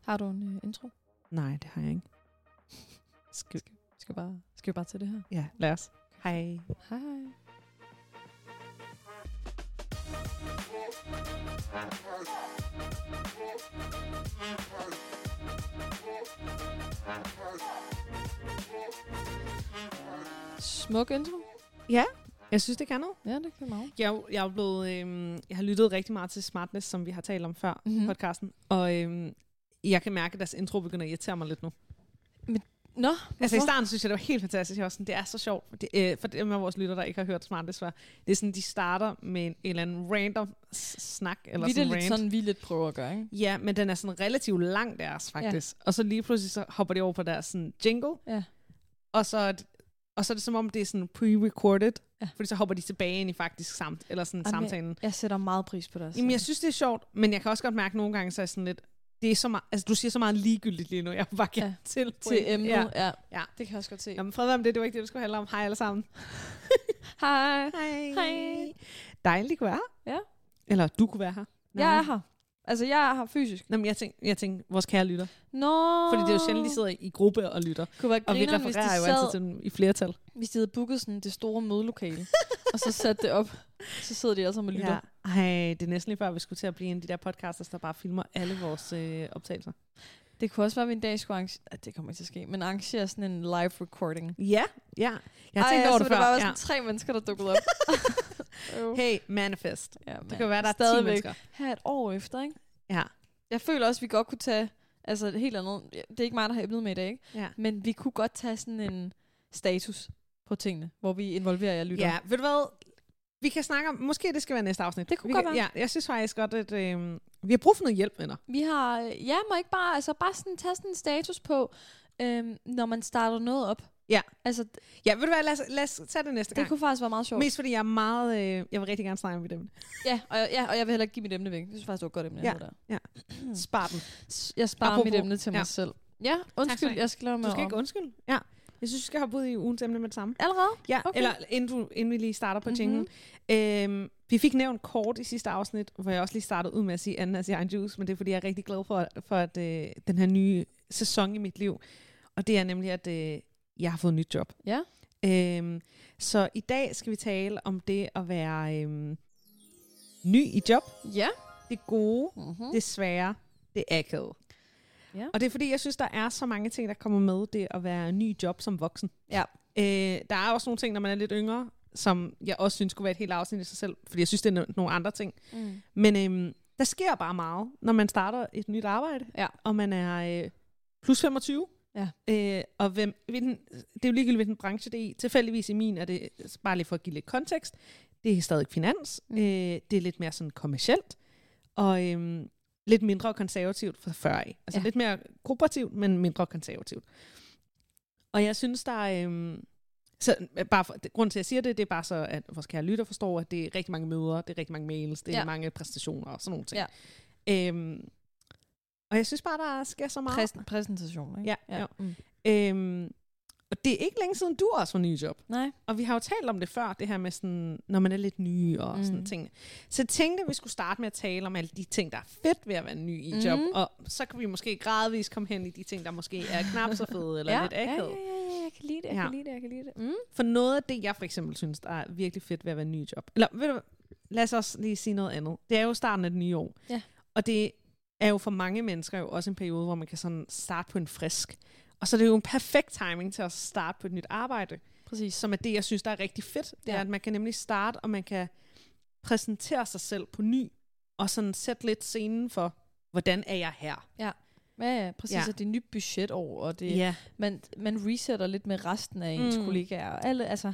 Har du en intro? Nej, det har jeg ikke. Skal vi bare til det her? Ja, lad os. Hej. Hej. Smuk intro. Ja, jeg synes, det kan noget. Ja, det kan meget. Jeg er blevet, jeg har lyttet rigtig meget til Smartness, som vi har talt om før podcasten. Og jeg kan mærke, at deres intro begynder at irritere mig lidt nu. Nå, altså i starten synes jeg, det var helt fantastisk. Jeg var sådan, det er så sjovt. For dem af vores lytter, der ikke har hørt Smartness før. Det er sådan, de starter med en eller anden random snak. Eller sådan lidt sådan, vi lidt prøver at gøre, ikke? Ja, men den er sådan relativt lang deres, faktisk. Ja. Og så lige pludselig så hopper de over på deres sådan jingle. Ja. Og så er det som om, det er sådan pre-recorded. Ja. Fordi så hopper de tilbage ind i faktisk samtalen. Jeg sætter meget pris på det. Jamen, jeg synes, det er sjovt. Men jeg kan også godt mærke nogle gange, så er sådan lidt... Det er så meget, altså, du siger så meget ligegyldigt lige nu. Jeg var bare gerne til emnet. Ja. Det kan jeg også godt se. Jamen, fred være med det. Det var ikke det, du skulle handle om. Hej alle sammen. Hej. Hej. Dejligt, du kunne være her. Ja. Eller du kunne være her. Jeg er her. Altså, jeg er her fysisk. Nå, men jeg tænkte, vores kære lytter. Nå. Fordi det er jo sjældent, de sidder i gruppe og lytter. Og vi refererer jo altid til dem i flertal. Hvis de havde booket sådan det store mødelokale, og så sat det op, så sidder de altså og lytter. Ja. Ej, det er næsten lige før, vi skulle til at blive en af de der podcasters, der bare filmer alle vores optagelser. Det kunne også være, at vi en dag skulle arrangere... Det kommer ikke til at ske, men arrangere sådan en live recording. Ja. Jeg har tænkt over det før. Der var sådan 3 mennesker, der dukkede op. Hey, manifest. Ja, det kan være, der er 10 mennesker. Her et år efter, ikke? Ja. Jeg føler også, at vi godt kunne tage... Altså et helt andet... Det er ikke mig, der har emnet med i dag, ikke? Ja. Men vi kunne godt tage sådan en status på tingene, hvor vi involverer jer lytter. Ja, ved du hvad? Vi kan snakke om... Måske det skal være næste afsnit. Det kunne godt være. Ja, jeg synes faktisk godt, at vi har brug for noget hjælp, venner. Vi har... Ja, må ikke bare... Altså bare sådan tage sådan en status på, når man starter noget op. Ja. Altså, ja, ved du hvad? Lad os tage det næste gang. Det kunne faktisk være meget sjovt. Mest fordi jeg er meget... jeg vil rigtig gerne snakke om mit emne. Ja, og jeg vil heller ikke give mit emne væk. Det synes faktisk, det var et godt emne. Ja. Spar den. Jeg sparer mit emne til mig selv. Ja, undskyld, jeg skal lade mig. Du skal ikke undskylde. Ja. Jeg synes, vi skal hoppe ud i ugens emne med det samme. Allerede? Ja, okay. Eller inden vi lige starter på jinglen. Vi fik nævnt kort i sidste afsnit, hvor jeg også lige startede ud med at sige ananas i egen juice, men det er fordi, jeg er rigtig glad for at den her nye sæson i mit liv. Og det er nemlig, at jeg har fået et nyt job. Ja. Så i dag skal vi tale om det at være ny i job. Ja. Det gode, det svære, det akavet. Ja. Og det er fordi, jeg synes, der er så mange ting, der kommer med det at være ny i job som voksen. Ja. Der er også nogle ting, når man er lidt yngre, som jeg også synes skulle være et helt afsnit i sig selv, fordi jeg synes, det er nogle andre ting. Men der sker bare meget, når man starter et nyt arbejde, og man er plus 25. Ja. Og det er jo ligegyldigt, hvilken branche det er i. Tilfældigvis i min er det, bare lige for at give lidt kontekst, det er stadig finans. Det er lidt mere sådan kommercielt, og lidt mindre konservativt fra før af. Altså lidt mere kooperativt, men mindre konservativt. Og jeg synes, der er... så bare grunden til, at jeg siger det, det er bare så, at vores kære lytter forstår, at det er rigtig mange møder, det er rigtig mange mails, det er mange præstationer og sådan nogle ting. Ja. Og jeg synes bare, der sker så meget. Præsentation, ikke? Ja. Og det er ikke længe siden, du også var ny i job. Nej. Og vi har jo talt om det før, det her med sådan, når man er lidt ny og sådan ting. Så jeg tænkte, at vi skulle starte med at tale om alle de ting, der er fedt ved at være ny i job. Og så kan vi måske gradvist komme hen i de ting, der måske er knap så fede eller lidt akavet. Ja, jeg kan lide det, jeg kan lide det. For noget af det, jeg for eksempel synes, der er virkelig fedt ved at være ny i job. Eller ved du, lad os også lige sige noget andet. Det er jo starten af det nye år. Ja. Og det er jo for mange mennesker jo også en periode, hvor man kan sådan starte på en frisk. Og så er det jo en perfekt timing til at starte på et nyt arbejde. Præcis. Som er det, jeg synes, der er rigtig fedt. Det er, at man kan nemlig starte, og man kan præsentere sig selv på ny, og sådan sætte lidt scenen for, hvordan er jeg her? Ja. Ja, præcis. Ja. Det er nyt budgetår, og det, man resetter lidt med resten af ens kollegaer. Alle, altså,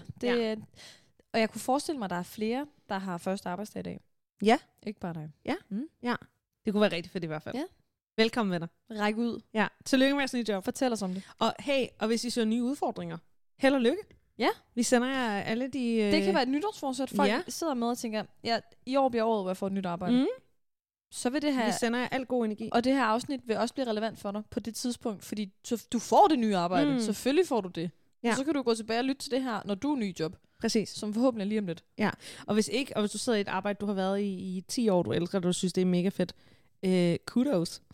og jeg kunne forestille mig, at der er flere, der har første arbejdsdag i dag. Ja. Ikke bare dig. Ja. Ja. Det kunne være rigtig fedt i hvert fald. Ja. Velkommen med dig. Ræk ud. Ja. Tillykke med jeres nye job. Fortæl os om det. Og hvis I søger nye udfordringer, held og lykke. Ja. Vi sender jer alle de... Det kan være et nytårsforsæt. Folk sidder med og tænker, i år bliver året, hvor jeg får et nyt arbejde. Så vil det her... Vi sender jer al god energi. Og det her afsnit vil også blive relevant for dig på det tidspunkt, fordi du får det nye arbejde. Selvfølgelig får du det. Ja. Og så kan du gå tilbage og lytte til det her, når du er ny job. Præcis. Som forhåbentlig er lige om lidt. Ja, og hvis du sidder i et arbejde, du har været i 10 år, du elsker det, du synes, det er mega fedt. Kudos.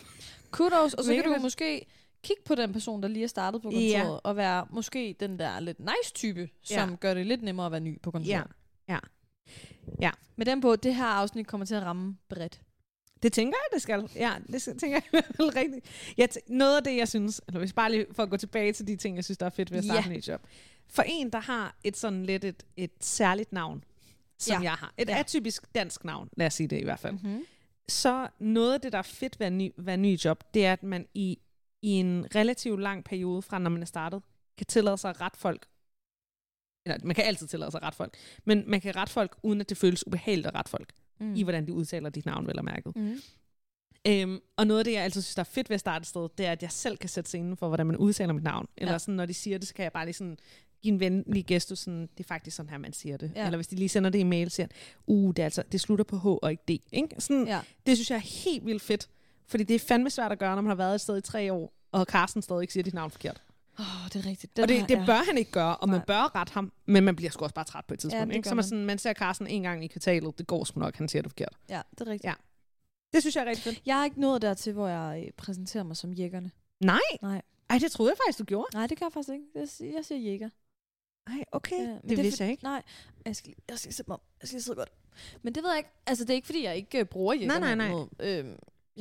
Kudos, og så kan du måske kigge på den person, der lige er startet på kontoret, og være måske den der lidt nice type, som gør det lidt nemmere at være ny på kontoret. Ja. Med den på, det her afsnit kommer til at ramme bredt. Det tænker jeg, det skal. Ja, det tænker jeg i hvert fald rigtigt. Noget af det, jeg synes, eller hvis bare lige for at gå tilbage til de ting, jeg synes, der er fedt ved at starte en ny job. For en, der har et sådan lidt et særligt navn, som jeg har. Et atypisk dansk navn, lad os sige det i hvert fald. Mm-hmm. Så noget af det, der er fedt ved at ny job, det er, at man i en relativt lang periode fra, når man er startet, kan tillade sig at rette folk. Eller man kan altid tillade sig at rette folk. Men man kan rette folk, uden at det føles ubehageligt at rette folk. I hvordan de udtaler dit navn, vel og mærket. Og noget af det, jeg altid synes, der er fedt ved at starte et sted, det er, at jeg selv kan sætte scenen for, hvordan man udtaler mit navn. Eller sådan, når de siger det, så kan jeg bare lige sådan give en venlig gestus, sådan, det er faktisk sådan her, man siger det. Eller hvis de lige sender det i mail, siger det slutter på H og ikke D. Ikke? Sådan, det synes jeg er helt vildt fedt. Fordi det er fandme svært at gøre, når man har været et sted i 3 år, og Carsten stadig ikke siger dit navn forkert. Det er rigtigt. Og det bør han ikke gøre, og man bør rette ham, men man bliver sgu også bare træt på et tidspunkt. Ikke? Så man ser Carsten en gang i kvartalet, det går sgu nok, han siger det forkert. Ja, det er rigtigt. Ja. Det synes jeg er rigtig fedt. Jeg har ikke nået dertil, hvor jeg præsenterer mig som jæggerne. Nej? Ej, det troede jeg faktisk, du gjorde. Nej, det gør jeg faktisk ikke. Jeg siger jæger. Ej, okay. Det vidste jeg ikke. Nej, jeg skal sætte mig om. Jeg skal sidde godt. Men det ved jeg ikke. Altså, det er ikke, fordi jeg ikke bruger jæggerne. Nej.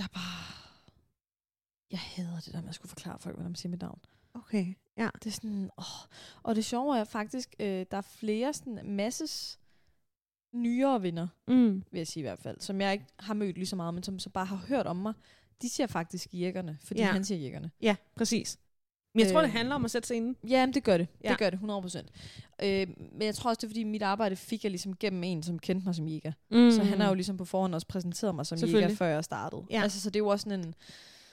Jeg hader det der med at skulle forklare folk, hvordan man siger mit navn. Okay, ja. Det er sådan, og det sjove er faktisk, der er flere sådan masses nyere venner, vil jeg sige i hvert fald, som jeg ikke har mødt lige så meget, men som så bare har hørt om mig. De siger faktisk jæggerne, fordi han siger jæggerne. Ja, præcis. Men jeg tror, det handler om at sætte scenen. Ja, det gør det. Ja. Det gør det, 100%. Men jeg tror også, det er fordi, mit arbejde fik jeg ligesom gennem en, som kendte mig som jæger. Så han har jo ligesom på forhånd også præsenteret mig som jæger, før jeg startede. Ja. Altså, så det er jo også sådan en...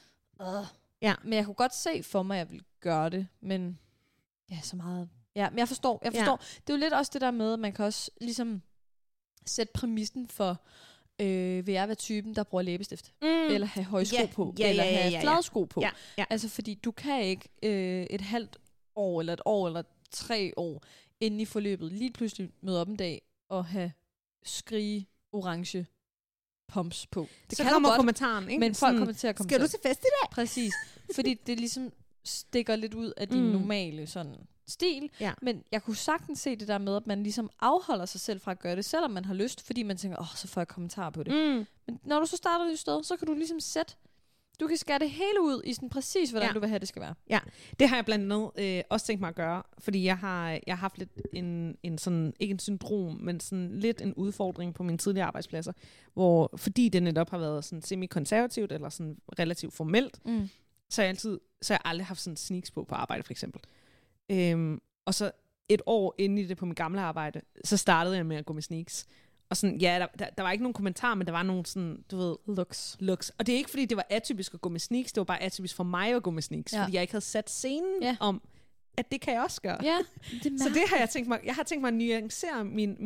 Ja. Men jeg kunne godt se for mig, at jeg ville gøre det, men så meget... Ja, men jeg forstår. Det er jo lidt også det der med, at man kan også ligesom sætte præmissen for, vil jeg være typen, der bruger læbestift? Eller have høje sko på? Eller have flade sko på? Ja. Altså, fordi du kan ikke et halvt år, eller 1 år, eller 3 år, inden i forløbet, lige pludselig møde op en dag, og have skrige orange pumps på. Det så kan kommer kommentaren, ikke? Men folk kommer til at kommentere. Skal du til fest i dag? Præcis. Fordi det ligesom stikker lidt ud af din normale sådan stil. Ja. Men jeg kunne sagtens se det der med, at man ligesom afholder sig selv fra at gøre det, selvom man har lyst, fordi man tænker, så får jeg kommentarer på det. Men når du så starter et sted, så kan du ligesom du kan skære det hele ud i sådan præcis, hvordan du vil have, det skal være. Ja, det har jeg blandt andet også tænkt mig at gøre, fordi jeg har haft lidt en sådan, ikke en syndrom, men sådan lidt en udfordring på mine tidligere arbejdspladser, hvor fordi det netop har været sådan semi-konservativt, eller sådan relativt formelt, så har jeg aldrig haft sådan sneaks på arbejde, for eksempel. Og så 1 år inde i det på mit gamle arbejde, så startede jeg med at gå med sneaks. Og sådan, der var ikke nogen kommentar, men der var nogle sådan, du ved, looks. Og det er ikke, fordi det var atypisk at gå med sneaks, det var bare atypisk for mig at gå med sneaks, fordi jeg ikke havde sat scenen om, at det kan jeg også gøre. Ja, så det har jeg tænkt mig, at nuancere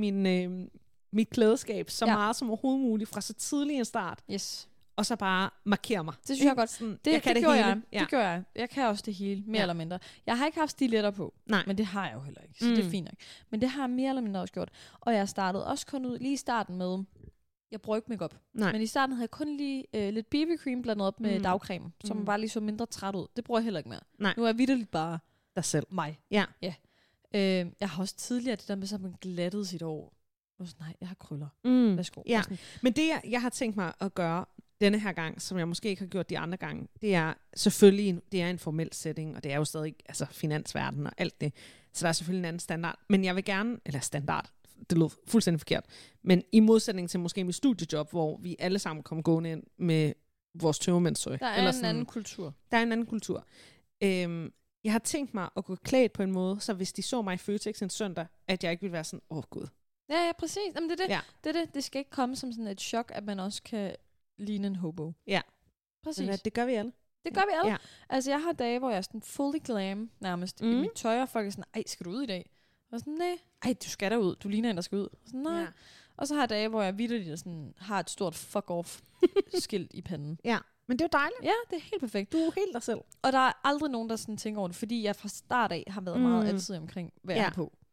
mit klædeskab så meget som overhovedet muligt, fra så tidlig en start. Yes. Og så bare markere mig. Det synes jeg godt. Det gjorde jeg. Det gør jeg. Jeg kan også det hele, mere eller mindre. Jeg har ikke haft stiletter på, men det har jeg jo heller ikke, så det er fint nok. Men det har jeg mere eller mindre også gjort. Og jeg startede også kun ud lige i starten med, jeg bruger ikke makeup. Men i starten havde jeg kun lige lidt BB-cream blandet op med dagcreme, som bare lige så mindre træt ud. Det bruger jeg heller ikke mere. Nej. Nu er jeg vitterligt bare dig selv. Mig. Ja. Jeg har også tidligere det der med, at man glattede sit hår. Nej, jeg har krøller. Værsgo. Ja. Men det, jeg har tænkt mig at gøre denne her gang, som jeg måske ikke har gjort de andre gange, det er selvfølgelig det er en formel setting, og det er jo stadig finansverden og alt det. Så der er selvfølgelig en anden standard. Men jeg vil gerne, eller standard, det lød fuldstændig forkert, men i modsætning til måske mit studiejob, hvor vi alle sammen kommer gående ind med vores tømmermændstøj. Der er en anden kultur. Der er en anden kultur. Jeg har tænkt mig at gå klædt på en måde, så hvis de så mig i Føtex en søndag, at jeg ikke ville være sådan, gud. Ja, præcis. Jamen, det er det. Ja. Det er det. Det skal ikke komme som sådan et chok, at man også kan ligne en hobo. Ja. Præcis. Men det gør vi alle. Det gør vi alle. Ja. Altså, jeg har dage, hvor jeg er sådan fully glam nærmest i mit tøj, og folk er sådan, ej, skal du ud i dag? Og sådan, nej. Ej, du skal derud. Du ligner en, der skal ud. Og sådan, nej. Ja. Og så har jeg dage, hvor jeg vitterligt sådan har et stort fuck off skilt i panden. Ja. Men det er jo dejligt. Ja, det er helt perfekt. Du er helt dig selv. Og der er aldrig nogen, der sådan tænker over det, fordi jeg fra start af har været meget altid omkring, hvad jeg er på.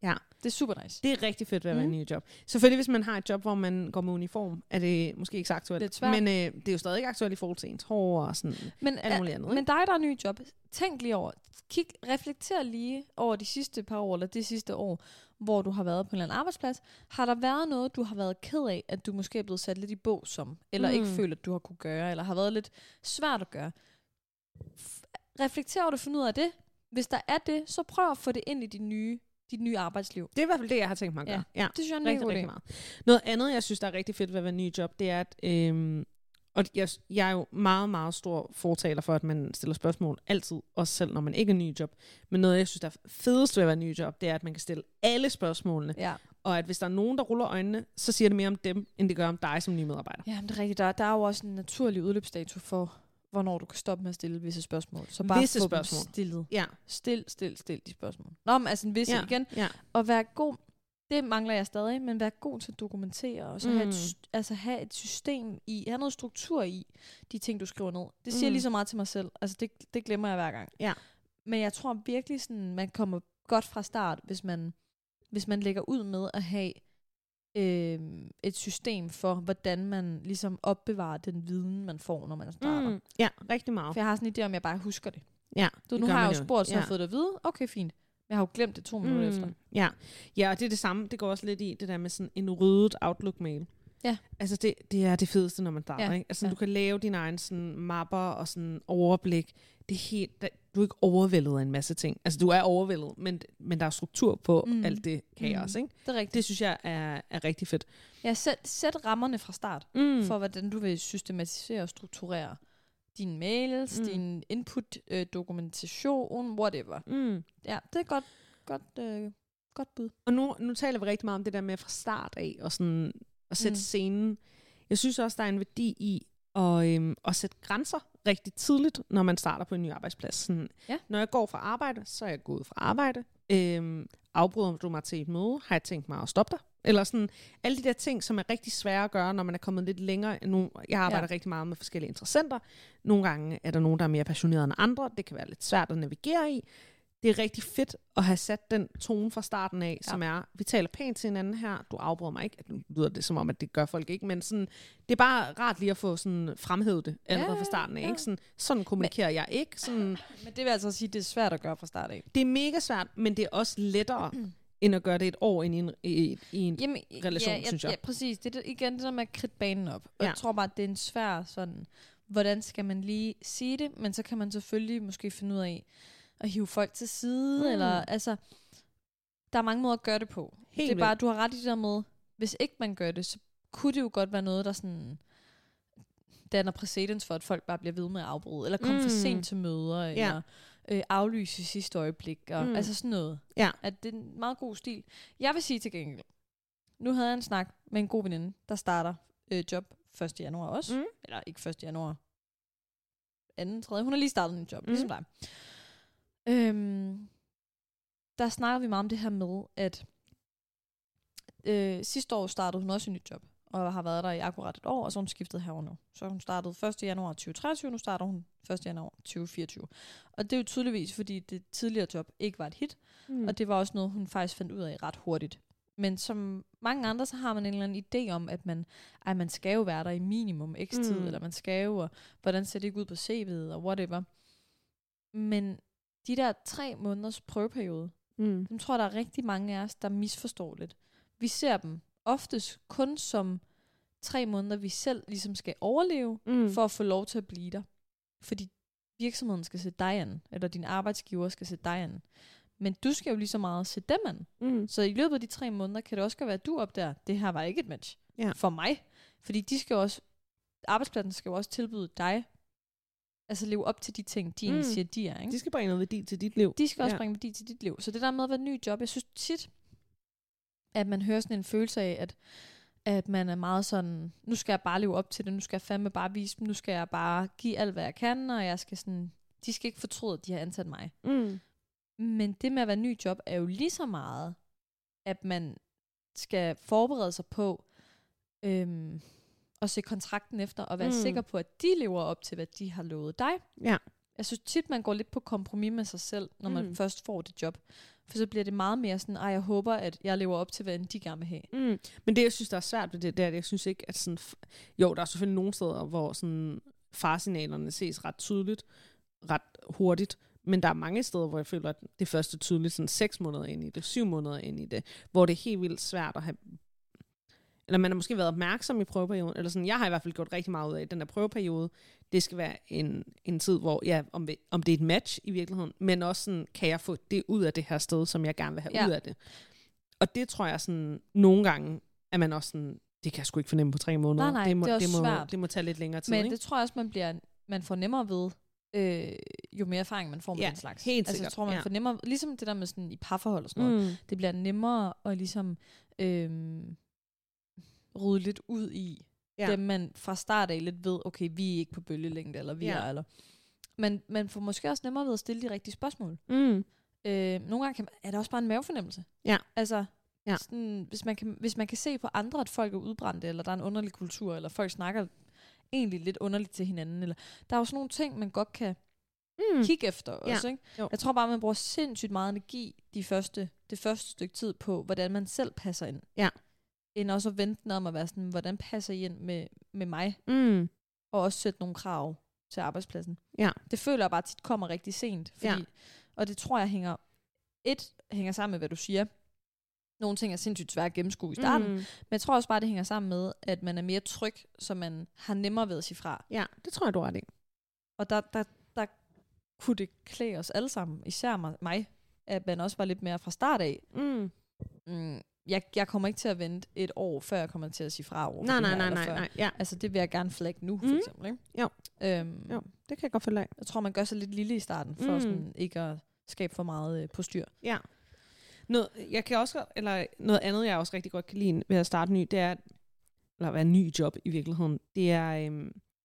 Ja. Det er super nice. Det er rigtig fedt ved at være en ny job. Selvfølgelig, hvis man har et job, hvor man går med uniform, er det måske ikke så aktuelt. Men det er jo stadig ikke aktuelt i forhold til ens hår og sådan alt muligt andet. Men dig, der er ny job, tænk lige over. Reflekter lige over de sidste par år, eller det sidste år, hvor du har været på en eller anden arbejdsplads. Har der været noget, du har været ked af, at du måske er blevet sat lidt i bås som, eller ikke føler, at du har kunne gøre, eller har været lidt svært at gøre? Reflekter over det, find ud af det. Hvis der er det, så prøv at få det ind i dit nye arbejdsliv. Det er i hvert fald det, jeg har tænkt mig at gøre. Ja, det synes jeg er rigtig meget. Noget andet, jeg synes, der er rigtig fedt ved at være ny job, det er, at og jeg er jo meget, meget stor fortaler for, at man stiller spørgsmål altid, også selv når man ikke er ny job. Men noget, jeg synes, der er fedest ved at være ny job, det er, at man kan stille alle spørgsmålene. Ja. Og at hvis der er nogen, der ruller øjnene, så siger det mere om dem, end det gør om dig som ny medarbejder. Ja, det er rigtigt. Der er jo også en naturlig udløbsdato for, hvornår du kan stoppe med at stille visse spørgsmål. Så bare få dem stillet. Ja. Stil de spørgsmål. Nå, men altså en visse igen. Ja. Og vær god. Det mangler jeg stadig, men vær god til at dokumentere, og så have et system i, have noget struktur i de ting, du skriver ned. Det siger lige så meget til mig selv. Altså det glemmer jeg hver gang. Ja. Men jeg tror virkelig, sådan, man kommer godt fra start, hvis man lægger ud med at have et system for, hvordan man ligesom opbevarer den viden, man får, når man starter. Ja, rigtig meget. For jeg har sådan en idé om, jeg bare husker det. Ja, nu har jeg jo spurgt, så jeg har fået det at vide. Okay, fint. Jeg har jo glemt det 2 minutter efter. Ja, og det er det samme. Det går også lidt i det der med sådan en ryddet Outlook-mail. Ja. Altså det er det fedeste, når man starter. Ikke? Altså du kan lave dine egne sådan, mapper og sådan overblik. Det er helt, du er ikke overvældet af en masse ting. Altså du er overvældet, men der er struktur på alt det kaos. Ikke? Det er rigtigt. Det synes jeg er rigtig fedt. Ja, sæt rammerne fra start for, hvordan du vil systematisere og strukturere dine mails, din input, dokumentation, whatever. Ja, det er godt bud. Og nu taler vi rigtig meget om det der med fra start af, og sådan at sætte scenen. Jeg synes også, der er en værdi i at sætte grænser rigtig tidligt, når man starter på en ny arbejdsplads. Sådan, når jeg går fra arbejde, så er jeg gået fra arbejde. Afbryder du mig til et møde, har jeg tænkt mig at stoppe dig. Eller sådan alle de der ting, som er rigtig svære at gøre, når man er kommet lidt længere. Jeg arbejder rigtig meget med forskellige interessenter. Nogle gange er der nogen, der er mere passionerede end andre. Det kan være lidt svært at navigere i. Det er rigtig fedt at have sat den tone fra starten af, som er, vi taler pænt til hinanden her, du afbryder mig ikke. Nu lyder det som om, at det gør folk ikke, men sådan, det er bare rart lige at få sådan fremhævet det allerede fra starten af. Ikke? Sådan kommunikerer jeg ikke. Sådan. Men det vil altså sige, at det er svært at gøre fra starten af. Det er mega svært, men det er også lettere end at gøre det et år ind i en relation, synes jeg. Ja, præcis. Det er igen det der med at kridte banen op. Og jeg tror bare, at det er en svær sådan, hvordan skal man lige sige det, men så kan man selvfølgelig måske finde ud af at hive folk til side, eller altså, der er mange måder at gøre det på. Helt det er bare, du har ret i det der med, hvis ikke man gør det, så kunne det jo godt være noget, der sådan danner præcedens for, at folk bare bliver ved med at afbryde, eller komme for sent til møder, eller aflyse i sidste øjeblik, og altså sådan noget. Ja. At det er en meget god stil. Jeg vil sige til gengæld, nu havde jeg en snak med en god veninde, der starter job 1. januar også, eller ikke 1. januar, 2. 3. Hun har lige startet en job, ligesom dig. Der snakker vi meget om det her med, at sidste år startede hun også en ny job, og har været der i akkurat et år, og så hun skiftet herover nu. Så hun startede 1. januar 2023, nu starter hun 1. januar 2024. Og det er jo tydeligvis, fordi det tidligere job ikke var et hit, og det var også noget, hun faktisk fandt ud af ret hurtigt. Men som mange andre, så har man en eller anden idé om, at man skal jo være der i minimum x tid, eller man skal jo, og hvordan ser det ikke ud på CV'et, og whatever. Men de der 3 måneders prøveperiode, dem tror jeg, der er rigtig mange af os, der misforstår lidt. Vi ser dem oftest kun som 3 måneder, vi selv ligesom skal overleve, for at få lov til at blive der. Fordi virksomheden skal sætte dig an, eller din arbejdsgiver skal sætte dig an. Men du skal jo lige så meget sætte dem an. Så i løbet af de 3 måneder, kan det også være, at du opdager, det her var ikke et match for mig. Fordi de skal også, arbejdspladsen skal jo også tilbyde dig, altså leve op til de ting, de egentlig siger, de er. Ikke? De skal bringe noget værdi til dit liv. De skal også bringe værdi til dit liv. Så det der med at være en ny job, jeg synes tit, at man hører sådan en følelse af, at man er meget sådan, nu skal jeg bare leve op til det, nu skal jeg fandme bare vise dem, nu skal jeg bare give alt, hvad jeg kan, og jeg skal sådan, de skal ikke fortryde, at de har ansat mig. Men det med at være en ny job, er jo lige så meget, at man skal forberede sig på, og se kontrakten efter, og være sikker på, at de lever op til, hvad de har lovet dig. Ja. Jeg synes tit, man går lidt på kompromis med sig selv, når man først får det job. For så bliver det meget mere sådan, jeg håber, at jeg lever op til, hvad de gerne vil have. Men det, jeg synes, der er svært ved det, det er, at jeg synes ikke, at sådan... Jo, der er selvfølgelig nogle steder, hvor sådan farsignalerne ses ret tydeligt, ret hurtigt, men der er mange steder, hvor jeg føler, at det første tydeligt sådan 6 måneder ind i det, 7 måneder ind i det, hvor det er helt vildt svært at have... Eller man har måske været opmærksom i prøveperioden, eller sådan, jeg har i hvert fald gjort rigtig meget ud af den der prøveperiode. Det skal være en tid, hvor, ja, om det er et match i virkeligheden, men også sådan, kan jeg få det ud af det her sted, som jeg gerne vil have ud af det. Og det tror jeg sådan, nogle gange, at man også sådan, det kan jeg sgu ikke fornemme på 3 måneder. Nej, det er også svært. Det må tage lidt længere tid, men ikke? det tror jeg også, man får nemmere ved, jo mere erfaring man får med den slags. Helt sikkert. Altså, jeg tror, man får nemmere, ligesom det der med sådan i parforhold og sådan noget, det bliver nemmere at ligesom rydde lidt ud i dem, man fra start af lidt ved, okay, vi er ikke på bølgelængde, eller vi er, eller... Men man får måske også nemmere ved at stille de rigtige spørgsmål. Nogle gange er det også bare en mavefornemmelse. Ja. Altså, sådan, hvis man kan se på andre, at folk er udbrændte, eller der er en underlig kultur, eller folk snakker egentlig lidt underligt til hinanden, eller der er jo sådan nogle ting, man godt kan kigge efter også, ikke? Jeg tror bare, man bruger sindssygt meget energi det første stykke tid på, hvordan man selv passer ind. Ja. End også at vente om at være sådan, hvordan passer I ind med mig? Og også sætte nogle krav til arbejdspladsen. Ja. Det føler jeg bare tit kommer rigtig sent. Fordi, og det tror jeg hænger sammen med, hvad du siger. Nogle ting er sindssygt svært at gennemskue i starten. Men jeg tror også bare, det hænger sammen med, at man er mere tryg, så man har nemmere ved at sige fra. Ja, det tror jeg, du har det. Og der kunne det klæde os alle sammen, især mig, at man også var lidt mere fra start af. Jeg kommer ikke til at vente et år, før jeg kommer til at sige fra over. Nej. Ja. Altså, det vil jeg gerne flagge nu, for eksempel. Ikke? Jo. Jo, det kan jeg godt følge af. Jeg tror, man gør sig lidt lille i starten, for sådan ikke at skabe for meget postyr. Ja. Noget andet, jeg også rigtig godt kan lide ved at starte ny, det er, eller være ny job i virkeligheden, det er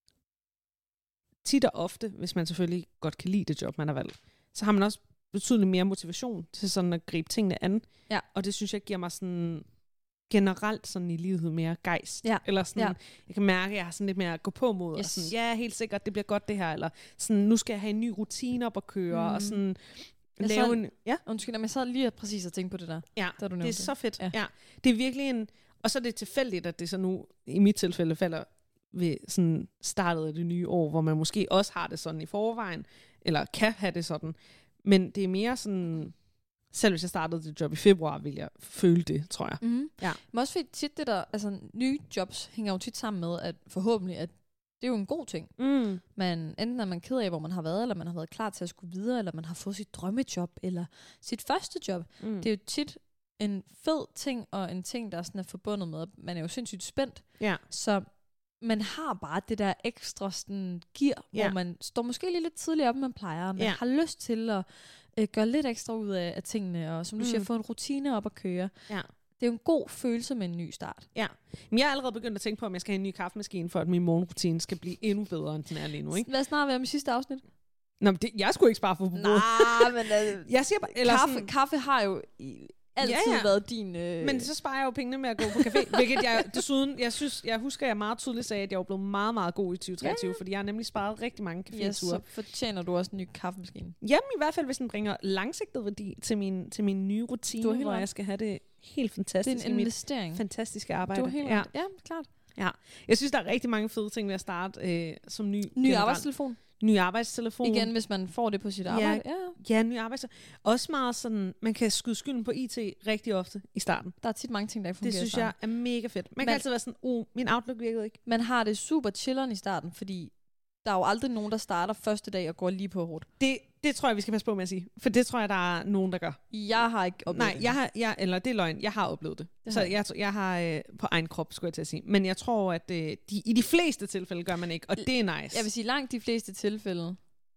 tit og ofte, hvis man selvfølgelig godt kan lide det job, man har valgt, så har man også betydeligt mere motivation til sådan at gribe tingene an. Ja. Og det synes jeg giver mig sådan generelt sådan i livet mere gejst. Ja. Eller sådan, jeg kan mærke, at jeg har sådan lidt mere at gå på mod. Og sådan, helt sikkert, det bliver godt det her. Eller sådan, nu skal jeg have en ny rutine op at køre. Og sådan lave en... Ja? Undskyld, men jeg sad lige præcis og tænkte på det der. Ja, der, det er så fedt. Ja. Det er virkelig en... Og så er det tilfældigt, at det så nu, i mit tilfælde, falder ved sådan startet af det nye år, hvor man måske også har det sådan i forvejen, eller kan have det sådan. Men det er mere sådan, selv hvis jeg startede det job i februar, vil jeg føle det, tror jeg. Ja. Men også fordi tit det der, altså nye jobs hænger jo tit sammen med, at forhåbentlig, at det er jo en god ting. Men enten er man ked af, hvor man har været, eller man har været klar til at skulle videre, eller man har fået sit drømmejob, eller sit første job. Det er jo tit en fed ting, og en ting, der sådan er forbundet med, at man er jo sindssygt spændt. Ja. Så man har bare det der ekstra sådan gear, hvor man står måske lige lidt tidligere op, end man plejer, og man har lyst til at gøre lidt ekstra ud af tingene, og som du siger, få en rutine op at køre. Ja. Det er jo en god følelse med en ny start. Ja, men jeg er allerede begyndt at tænke på, om jeg skal have en ny kaffemaskine, for at min morgenrutine skal blive endnu bedre, end den er lige nu, ikke? Hvad snart være med sidste afsnit? Nå, men jeg skulle ikke spare for forbruget. Nej, men jeg siger bare, eller kaffe har jo altid været din... Men så sparer jeg jo pengene med at gå på café, hvilket jeg desuden, jeg husker, jeg meget tydeligt sagde, at jeg var blevet meget, meget god i 2023, fordi jeg har nemlig sparet rigtig mange caféture. Så fortjener du også en ny kaffemaskine. Jamen i hvert fald, hvis den bringer langsigtet værdi til min nye rutine, hvor jeg skal have det helt fantastisk. Det er en investering. Fantastiske arbejde. Du er helt ja, klart. Ja. Jeg synes, der er rigtig mange fede ting ved at starte som ny arbejdstelefon. Ny arbejdstelefon. Igen, hvis man får det på sit arbejde. Ja, ny arbejdstelefon. Også meget sådan, man kan skyde skylden på IT rigtig ofte i starten. Der er tit mange ting, der ikke fungerer. Det synes jeg er mega fedt. Man kan altid være sådan, min Outlook virkede ikke. Man har det super chilleren i starten, fordi der er jo aldrig nogen, der starter første dag og går lige på hårdt. Det tror jeg, vi skal passe på med at sige. For det tror jeg, der er nogen, der gør. Jeg har ikke oplevet det. Nej, eller det er løgn. Jeg har oplevet det. Så jeg har på egen krop, skulle jeg til at sige. Men jeg tror, at i de fleste tilfælde gør man ikke, og det er nice. Jeg vil sige, langt de fleste tilfælde.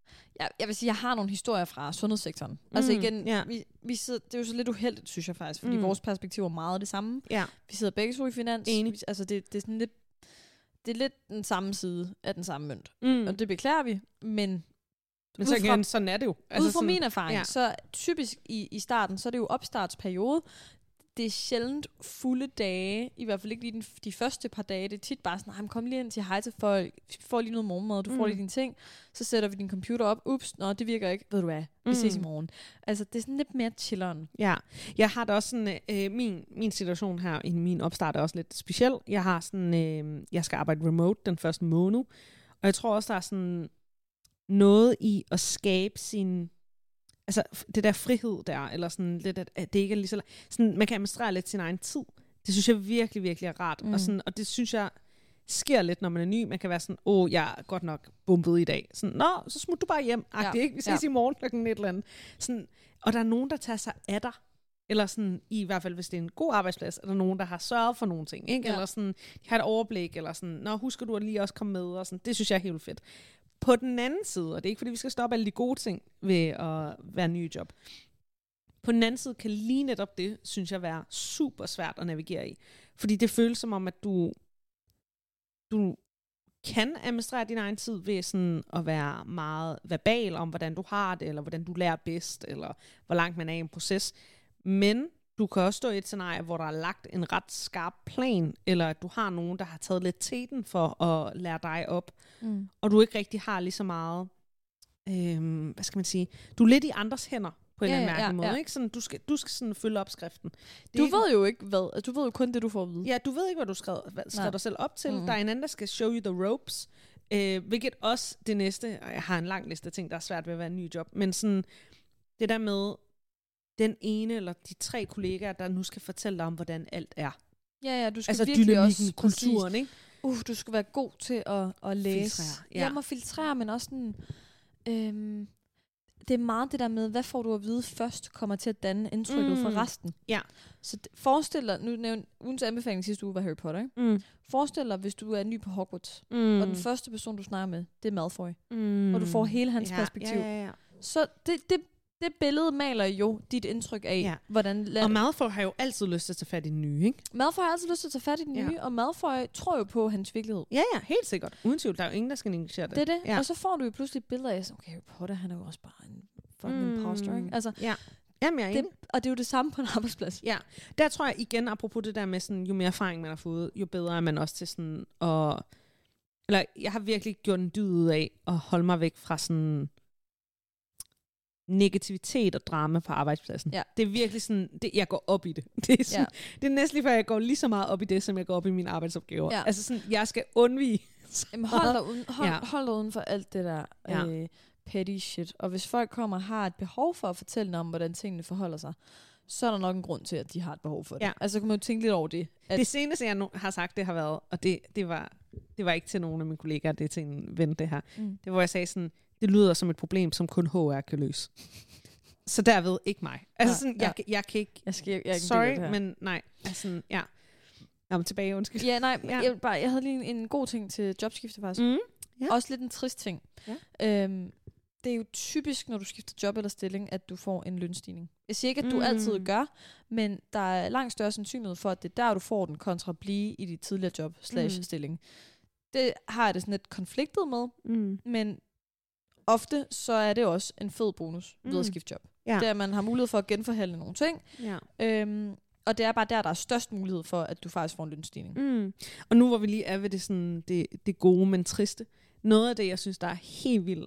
Jeg vil sige, jeg har nogle historier fra sundhedssektoren. Altså igen, vi sidder, det er jo så lidt uheldigt, synes jeg faktisk, fordi vores perspektiv er meget det samme. Ja. Vi sidder begge to i finans. Altså det er sådan lidt, det er lidt den samme side af den samme mønt. Og det beklager vi, men så igen, sådan er det jo. Altså ud fra min erfaring, så typisk i starten, så er det jo opstartsperiode. det er sjældent fulde dage, i hvert fald ikke lige de første par dage. Det er tit bare sådan, kom lige ind til hej til folk, vi får lige noget morgenmad, du får lige dine ting, så sætter vi din computer op, ups, det virker ikke, ved du hvad, vi ses i morgen. Altså, det er sådan lidt mere chilleren. Ja, jeg har da også sådan, min situation her, i min opstart er også lidt speciel. Jeg har sådan, jeg skal arbejde remote den første måned, og jeg tror også, der er sådan noget i at skabe sin, altså det der frihed der, eller sådan lidt, at det ikke er lige så, sådan, man kan administrere lidt sin egen tid. Det synes jeg virkelig, virkelig er rart. Og det synes jeg sker lidt, når man er ny. Man kan være sådan, jeg er godt nok bumpet i dag. Sådan, så smut du bare hjem. Ikke? Vi ses i morgen klokken et eller andet. Sådan, og der er nogen, der tager sig af dig. Eller sådan, i hvert fald, hvis det er en god arbejdsplads, er der nogen, der har sørget for nogle ting. Ikke? Ja. Eller sådan, de har et overblik, eller sådan, husker du at lige også komme med? Og sådan, det synes jeg er helt fedt. På den anden side, og det er ikke fordi, vi skal stoppe alle de gode ting ved at være nye job. På den anden side kan lige netop det, synes jeg, være super svært at navigere i. Fordi det føles som om, at du kan administrere din egen tid ved sådan at være meget verbal om, hvordan du har det, eller hvordan du lærer bedst, eller hvor langt man er i en proces. Men du kan også stå i et scenarie, hvor der er lagt en ret skarp plan, eller at du har nogen, der har taget lidt teten for at lære dig op, og du ikke rigtig har lige så meget, hvad skal man sige, du er lidt i andres hænder, på en eller anden mærkelig måde. Ikke? Sådan, du skal sådan følge opskriften. Du ved jo ikke hvad. Altså, du ved jo kun det, du får at vide. Ja, du ved ikke, hvad du skal dig selv op til. Der er en anden, der skal show you the ropes. Hvilket også det næste, og jeg har en lang liste af ting, der er svært ved at være en ny job, men sådan det der med den ene eller de 3 kollegaer, der nu skal fortælle dig om, hvordan alt er. Ja, du skal altså virkelig også kulturen, ikke? Du skal være god til at læse. Filtrere, Jeg må filtrere, men også sådan det er meget det der med, hvad får du at vide først, kommer til at danne indtrykket for resten. Ja. Så forestil dig, nu nævnte ugens anbefaling sidste uge var Harry Potter, ikke? Forestil dig, hvis du er ny på Hogwarts, og den første person, du snakker med, det er Malfoy. Og du får hele hans perspektiv. Ja. Så det billede maler jo dit indtryk af, hvordan... Og Malfoy har jo altid lyst til at tage fat i den nye, ikke? Malfoy har altid lyst til at tage fat i den nye, og Malfoy tror jo på hans virkelighed. Ja, helt sikkert. Uden tvivl, der er jo ingen, der skal negligere det. Det er det. Ja. Og så får du jo pludselig et billede af, okay, Harry Potter, han er jo også bare en fucking imposter, ikke? Altså, Jamen, jeg er enig. Og det er jo det samme på en arbejdsplads. Ja, der tror jeg igen, apropos det der med sådan, jo mere erfaring man har fået, jo bedre er man også til sådan eller jeg har virkelig gjort en dyd ud af at holde mig væk fra sådan negativitet og drama på arbejdspladsen. Ja. Det er virkelig sådan, jeg går op i det. Det er, sådan, det er næsten lige før, jeg går lige så meget op i det, som jeg går op i mine arbejdsopgaver. Ja. Altså sådan, jeg skal undvige. Jamen, hold dig uden for alt det der petty shit. Og hvis folk kommer og har et behov for at fortælle om, hvordan tingene forholder sig, så er der nok en grund til, at de har et behov for det. Ja. Altså, kan man jo tænke lidt over det. Det seneste, jeg har sagt, det har været, og det var ikke til nogen af mine kollegaer, det er til en ven, det her. Det var, jeg sagde sådan, det lyder som et problem, som kun HR kan løse. Så derved ikke mig. Altså sådan, jeg kan ikke... Jeg sorry, men nej. Altså, ja. Nå, tilbage, undskyld. Ja, nej, jeg havde lige en god ting til jobskifte faktisk. Også lidt en trist ting. Ja. Det er jo typisk, når du skifter job eller stilling, at du får en lønstigning. Jeg siger ikke, at du altid gør, men der er langt større sandsynlighed for, at det er der, du får den, kontra at blive i dit tidligere job /stilling. Det har jeg det sådan lidt konfliktet med, men ofte så er det også en fed bonus ved at skifte job. Ja. Det er, at man har mulighed for at genforhandle nogle ting. Ja. Og det er bare der er størst mulighed for, at du faktisk får en lønstigning. Og nu hvor vi lige er ved det, sådan, det gode, men triste. Noget af det, jeg synes, der er helt vildt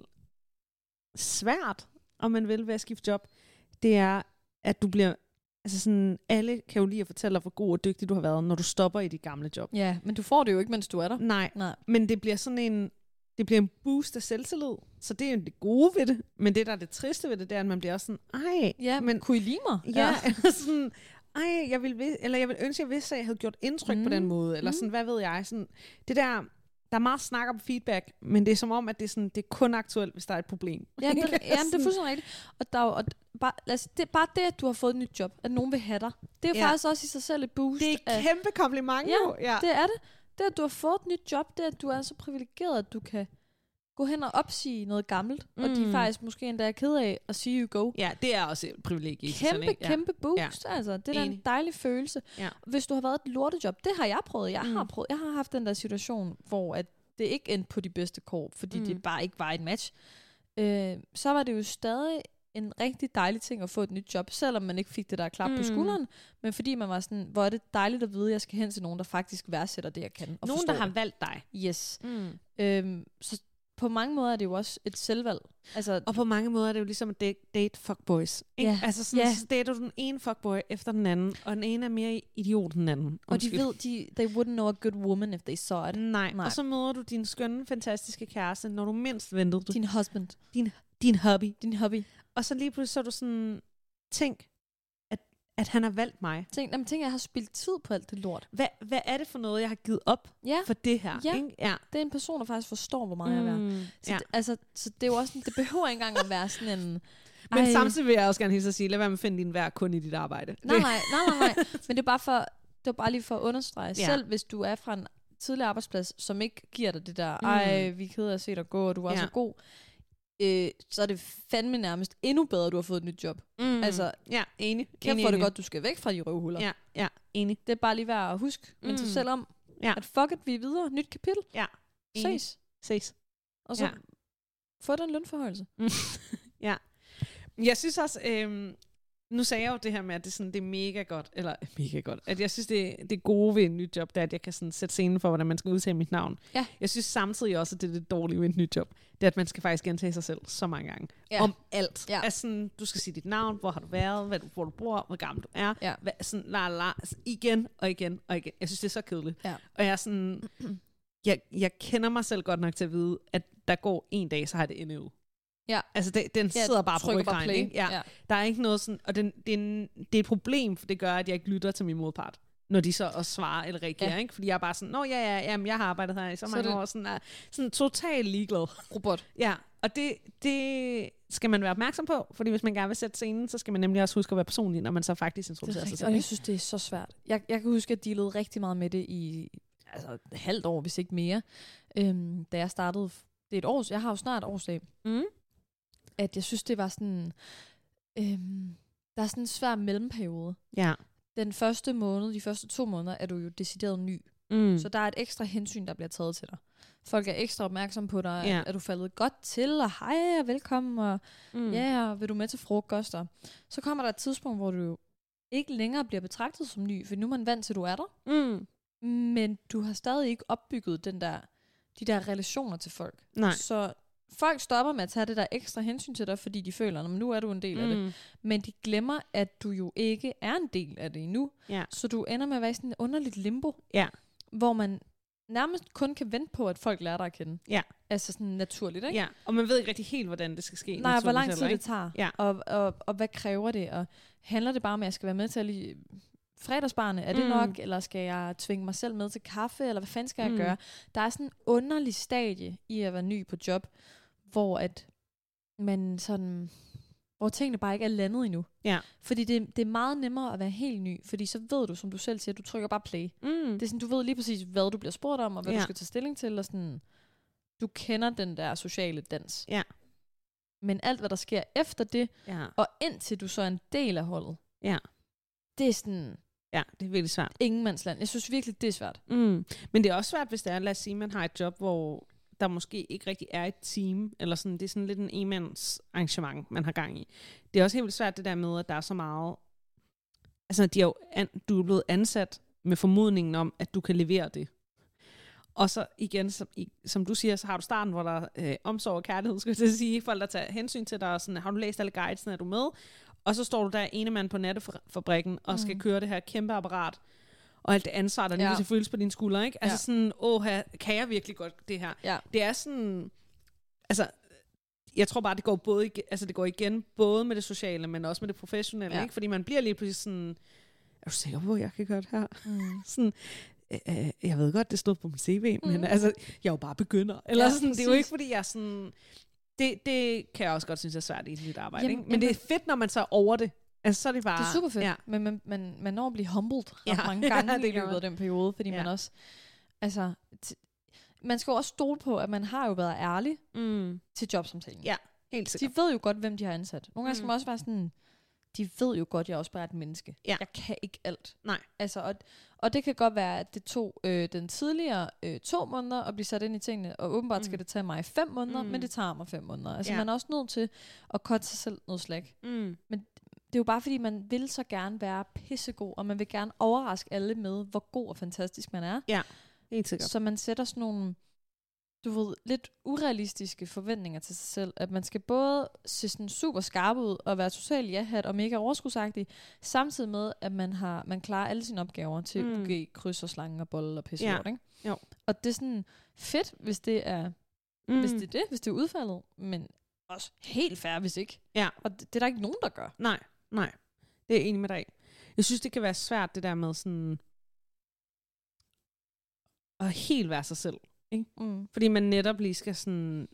svært, om man vil, ved at skifte job, det er, at du bliver... Altså sådan, alle kan jo lige at fortælle dig, hvor god og dygtig du har været, når du stopper i dit gamle job. Ja, men du får det jo ikke, mens du er der. Nej. Men det bliver sådan en boost af selvtillid. Så det er jo det gode ved det. Men det, der er det triste ved det, det er, at man bliver også sådan, men kunne I lide mig? Ja, sådan, jeg vil ønske, jeg vidste, at jeg havde gjort indtryk på den måde. Eller sådan, hvad ved jeg? Sådan, det der er meget snak om feedback, men det er som om, at det er kun aktuelt, hvis der er et problem. Ja, det er fuldstændig rigtigt. Og det er bare det, at du har fået et nyt job, at nogen vil have dig. Det er jo faktisk også i sig selv et boost. Det er et kæmpe kompliment. Ja, det er det. Det, at du har fået et nyt job, det er, at du er så privilegeret, at du kan gå hen og opsige noget gammelt, og de faktisk måske endda er ked af at sige you go. Ja, det er også et privilegie. Kæmpe boost, altså. Det er en dejlig følelse. Ja. Hvis du har været et lortejob, det har jeg prøvet. Jeg har haft den der situation, hvor at det ikke endte på de bedste kår, fordi det bare ikke var et match. Så var det jo stadig en rigtig dejlig ting at få et nyt job, selvom man ikke fik det der klap på skulderen, men fordi man var sådan, hvor er det dejligt at vide, at jeg skal hen til nogen, der faktisk værdsætter det, jeg kan. Og nogen, der har valgt dig. Yes. Så på mange måder er det jo også et selvvalg. Altså, og på mange måder er det jo ligesom at date fuckboys. Ikke? Ja. Altså sådan, så dater du den ene fuckboy efter den anden, og den ene er mere idiot end den anden. Og de ved, they wouldn't know a good woman if they saw it. Nej. Og så møder du din skønne, fantastiske kæreste, når du mindst ventede. Din husband. Din hobby. Din hobby. Og så lige pludselig så er du sådan, tænk, at han har valgt mig. Tænk, jeg har spildt tid på alt det lort. Hvad er det for noget, jeg har givet op for det her? Ja. Ikke? Ja, det er en person, der faktisk forstår, hvor meget jeg er værd. Så det er jo også sådan, det behøver ikke engang at være sådan en... Men samtidig vil jeg også gerne hilse at sige, lad være med at finde din værd kun i dit arbejde. Nej. Men det var bare lige for at understrege. Selv hvis du er fra en tidlig arbejdsplads, som ikke giver dig det der, vi er kede af at se dig gå, og du var så god, så er det fandme nærmest endnu bedre, at du har fået et nyt job. Altså, enig. Kæft for det godt, du skal væk fra de røvhuller. Ja, enig. Det er bare lige værd at huske, men sig selv om, at fuck it, vi er videre, nyt kapitel. Ja, Ses. Og så få den lønforhøjelse. Ja. Jeg synes også, nu sagde jeg jo det her med, at det er mega godt, at jeg synes, det gode ved et nyt job, det er, at jeg kan sådan sætte scenen for, hvordan man skal udtale mit navn. Ja. Jeg synes samtidig også, at det er det dårlige ved et nyt job, det er, at man skal faktisk gentage sig selv så mange gange. Ja. Om alt. Ja. Altså sådan, du skal sige dit navn, hvor har du været, hvor du bor, hvor gammel du er. Ja. Igen og igen og igen. Jeg synes, det er så kedeligt. Ja. Og jeg er sådan, jeg kender mig selv godt nok til at vide, at der går en dag, så har det endnu. Ja. Altså den sidder bare på ryggen. Ja. Der er ikke noget sådan, og det er et problem, for det gør, at jeg ikke lytter til min modpart, når de så også svarer eller reagerer, ikke? Fordi jeg er bare sådan, jamen, jeg har arbejdet her i så mange år, sådan totalt ligeglad. Robot. Ja, og det skal man være opmærksom på, fordi hvis man gerne vil sætte scenen, så skal man nemlig også huske at være personlig, når man så faktisk introducerer sig selv. Og jeg synes, det er så svært. Jeg kan huske, at jeg dealede rigtig meget med det i et halvt år, hvis ikke mere, da jeg startede. Det er et år, jeg har jo snart årsdag. At jeg synes, det var sådan... der er sådan en svær mellemperiode. Ja. Den første måned, de første 2 måneder, er du jo decideret ny. Så der er et ekstra hensyn, der bliver taget til dig. Folk er ekstra opmærksomme på dig. Er du faldet godt til, og hej, og velkommen, og og vil du med til frokost? Og så kommer der et tidspunkt, hvor du ikke længere bliver betragtet som ny, for nu er man vant til, at du er der. Men du har stadig ikke opbygget de der relationer til folk. Nej. Så folk stopper med at tage det der ekstra hensyn til dig, fordi de føler, at nu er du en del af det. Men de glemmer, at du jo ikke er en del af det endnu. Ja. Så du ender med at være i sådan et underligt limbo, hvor man nærmest kun kan vente på, at folk lærer dig at kende. Ja. Altså sådan naturligt, ikke? Ja, og man ved ikke rigtig helt, hvordan det skal ske. Nej, hvor lang tid det tager. Ja. Og hvad kræver det? Og handler det bare om, at jeg skal være med til at lige... fredagsbarne, er det nok? Eller skal jeg tvinge mig selv med til kaffe? Eller hvad fanden skal jeg gøre? Der er sådan en underlig stadie i at være ny på job, hvor at man sådan... hvor tingene bare ikke er landet endnu. Ja. Fordi det er meget nemmere at være helt ny, fordi så ved du, som du selv siger, du trykker bare play. Det er sådan, du ved lige præcis, hvad du bliver spurgt om, og hvad du skal tage stilling til, og sådan, du kender den der sociale dans. Ja. Men alt, hvad der sker efter det, og indtil du så er en del af holdet, det er sådan... Ja, det er virkelig svært. Ingenmandsland. Jeg synes virkelig, det er svært. Men det er også svært, hvis det er, lad os sige, man har et job, hvor der måske ikke rigtig er et team, eller sådan, det er sådan lidt en enmands arrangement, man har gang i. Det er også helt vildt svært det der med, at der er så meget... Altså, du er blevet ansat med formodningen om, at du kan levere det. Og så igen, som du siger, så har du starten, hvor der er omsorg og kærlighed, skal jeg til at sige, folk der tager hensyn til dig, og sådan, har du læst alle guidesene, er du med? Og så står du der ene mand på nattefabrikken, og skal køre det her kæmpe apparat, og alt det ansvar, der lige vil føles på dine skuldre, ikke? Altså sådan, kan jeg virkelig godt det her? Ja. Det er sådan, altså, jeg tror bare, det går igen, både med det sociale, men også med det professionelle, ikke? Fordi man bliver lige pludselig sådan, er du sikker på, at jeg kan gøre det her? Sådan, jeg ved godt, det stod på min CV, men altså, jeg er jo bare begynder. Eller sådan, det er jo ikke, fordi jeg sådan... Det kan jeg også godt synes er svært i et nyt arbejde. Jamen, ikke? Men det er fedt, når man så er over det. Altså, så er det bare... Det er super fedt, men man når at blive humbled ret mange gange i løbet af den periode, fordi man også... Altså, man skal jo også stole på, at man har jo været ærlig til jobsamtalen. Ja, helt sikkert. De ved jo godt, hvem de har ansat. Nogle gange skal man også være sådan... de ved jo godt, jeg også bare er et menneske. Ja. Jeg kan ikke alt. Nej. Altså, og det kan godt være, at det tog den tidligere 2 måneder at blive sat ind i tingene, og åbenbart skal det tage mig 5 måneder, men det tager mig 5 måneder. Altså, man er også nødt til at cutte sig selv noget slack. Men det er jo bare, fordi man vil så gerne være pissegod, og man vil gerne overraske alle med, hvor god og fantastisk man er. Ja, helt sikkert. Så man sætter sådan nogle, du ved, lidt urealistiske forventninger til sig selv, at man skal både se sådan super skarp ud og være totalt ja-hat og mega overskudsagtig, samtidig med, at man klarer alle sine opgaver til UG, kryds og slange og bolle og pisselort, ikke? Jo. Og det er sådan fedt, hvis det er hvis det er udfaldet, men også helt fair, hvis ikke. Ja. Og det er der ikke nogen, der gør. Nej. Det er jeg enig med dig i. Jeg synes, det kan være svært, det der med sådan at helt være sig selv. Ikke? Fordi man netop lige skal sådan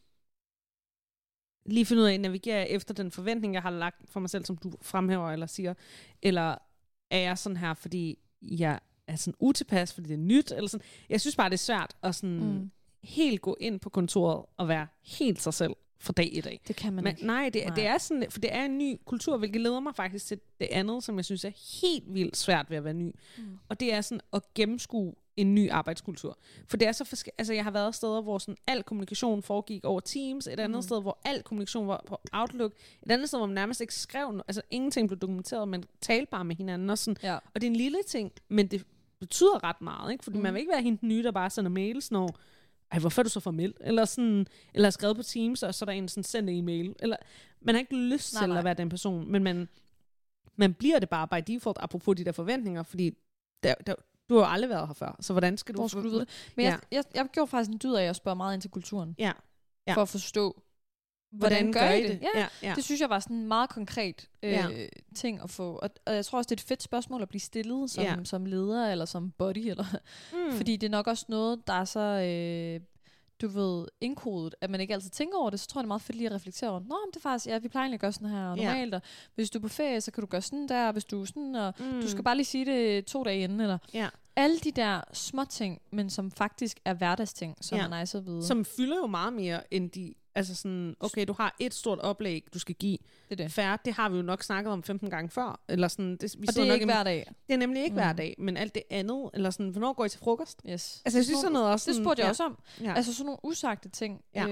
lige finde ud af at navigere efter den forventning, jeg har lagt for mig selv, som du fremhæver eller siger. Eller er jeg sådan her, fordi jeg er sådan utilpas, fordi det er nyt? Eller sådan. Jeg synes bare, det er svært at sådan helt gå ind på kontoret og være helt sig selv fra dag i dag. Det kan man ikke. Nej, det er sådan, for det er en ny kultur, hvilket leder mig faktisk til det andet, som jeg synes er helt vildt svært ved at være ny. Og det er sådan at gennemskue en ny arbejdskultur. For det er så altså jeg har været steder, hvor sådan al kommunikation foregik over Teams, et andet sted, hvor al kommunikation var på Outlook, et andet sted, hvor man nærmest ikke skrev, altså ingenting blev dokumenteret, men talte bare med hinanden og sådan. Ja. Og det er en lille ting, men det betyder ret meget, ikke? Fordi man vil ikke være hende den nye, der bare sender mails, når hvorfor er du så formel? Eller sådan, eller har skrevet på Teams, og så er der en sådan sendt en e-mail. Eller man har ikke lyst til at være den person, men man bliver det bare by default, apropos de der forventninger, fordi du har jo aldrig været her før, så hvordan skal du... Skulle du vide det? Men jeg gjorde faktisk en dyd af at spørge meget ind til kulturen. Ja. For at forstå, hvordan gør I det? Ja. Det synes jeg var sådan en meget konkret ting at få. Og jeg tror også, det er et fedt spørgsmål at blive stillet som leder, eller som body, eller fordi det er nok også noget, der er så... du ved, indkodet, at man ikke altid tænker over det, så tror jeg, det er meget fedt lige at reflektere over. Nå, men det er faktisk, vi plejer egentlig at gøre sådan her normalt, og hvis du er på ferie, så kan du gøre sådan der, hvis du er sådan, og du skal bare lige sige det 2 dage inden, eller alle de der små ting, men som faktisk er hverdagsting, som er nice at vide. Som fylder jo meget mere, end de, altså sådan, okay, du har et stort oplæg, du skal give. Det. Fair, det har vi jo nok snakket om 15 gange før, eller sådan. Og det er ikke hver dag. Det er nemlig ikke hver dag, men alt det andet, eller sådan, hvornår går I til frokost? Yes. Altså, jeg synes sådan noget også sådan, det spurgte jeg også om. Ja. Altså sådan nogle usagte ting. Ja.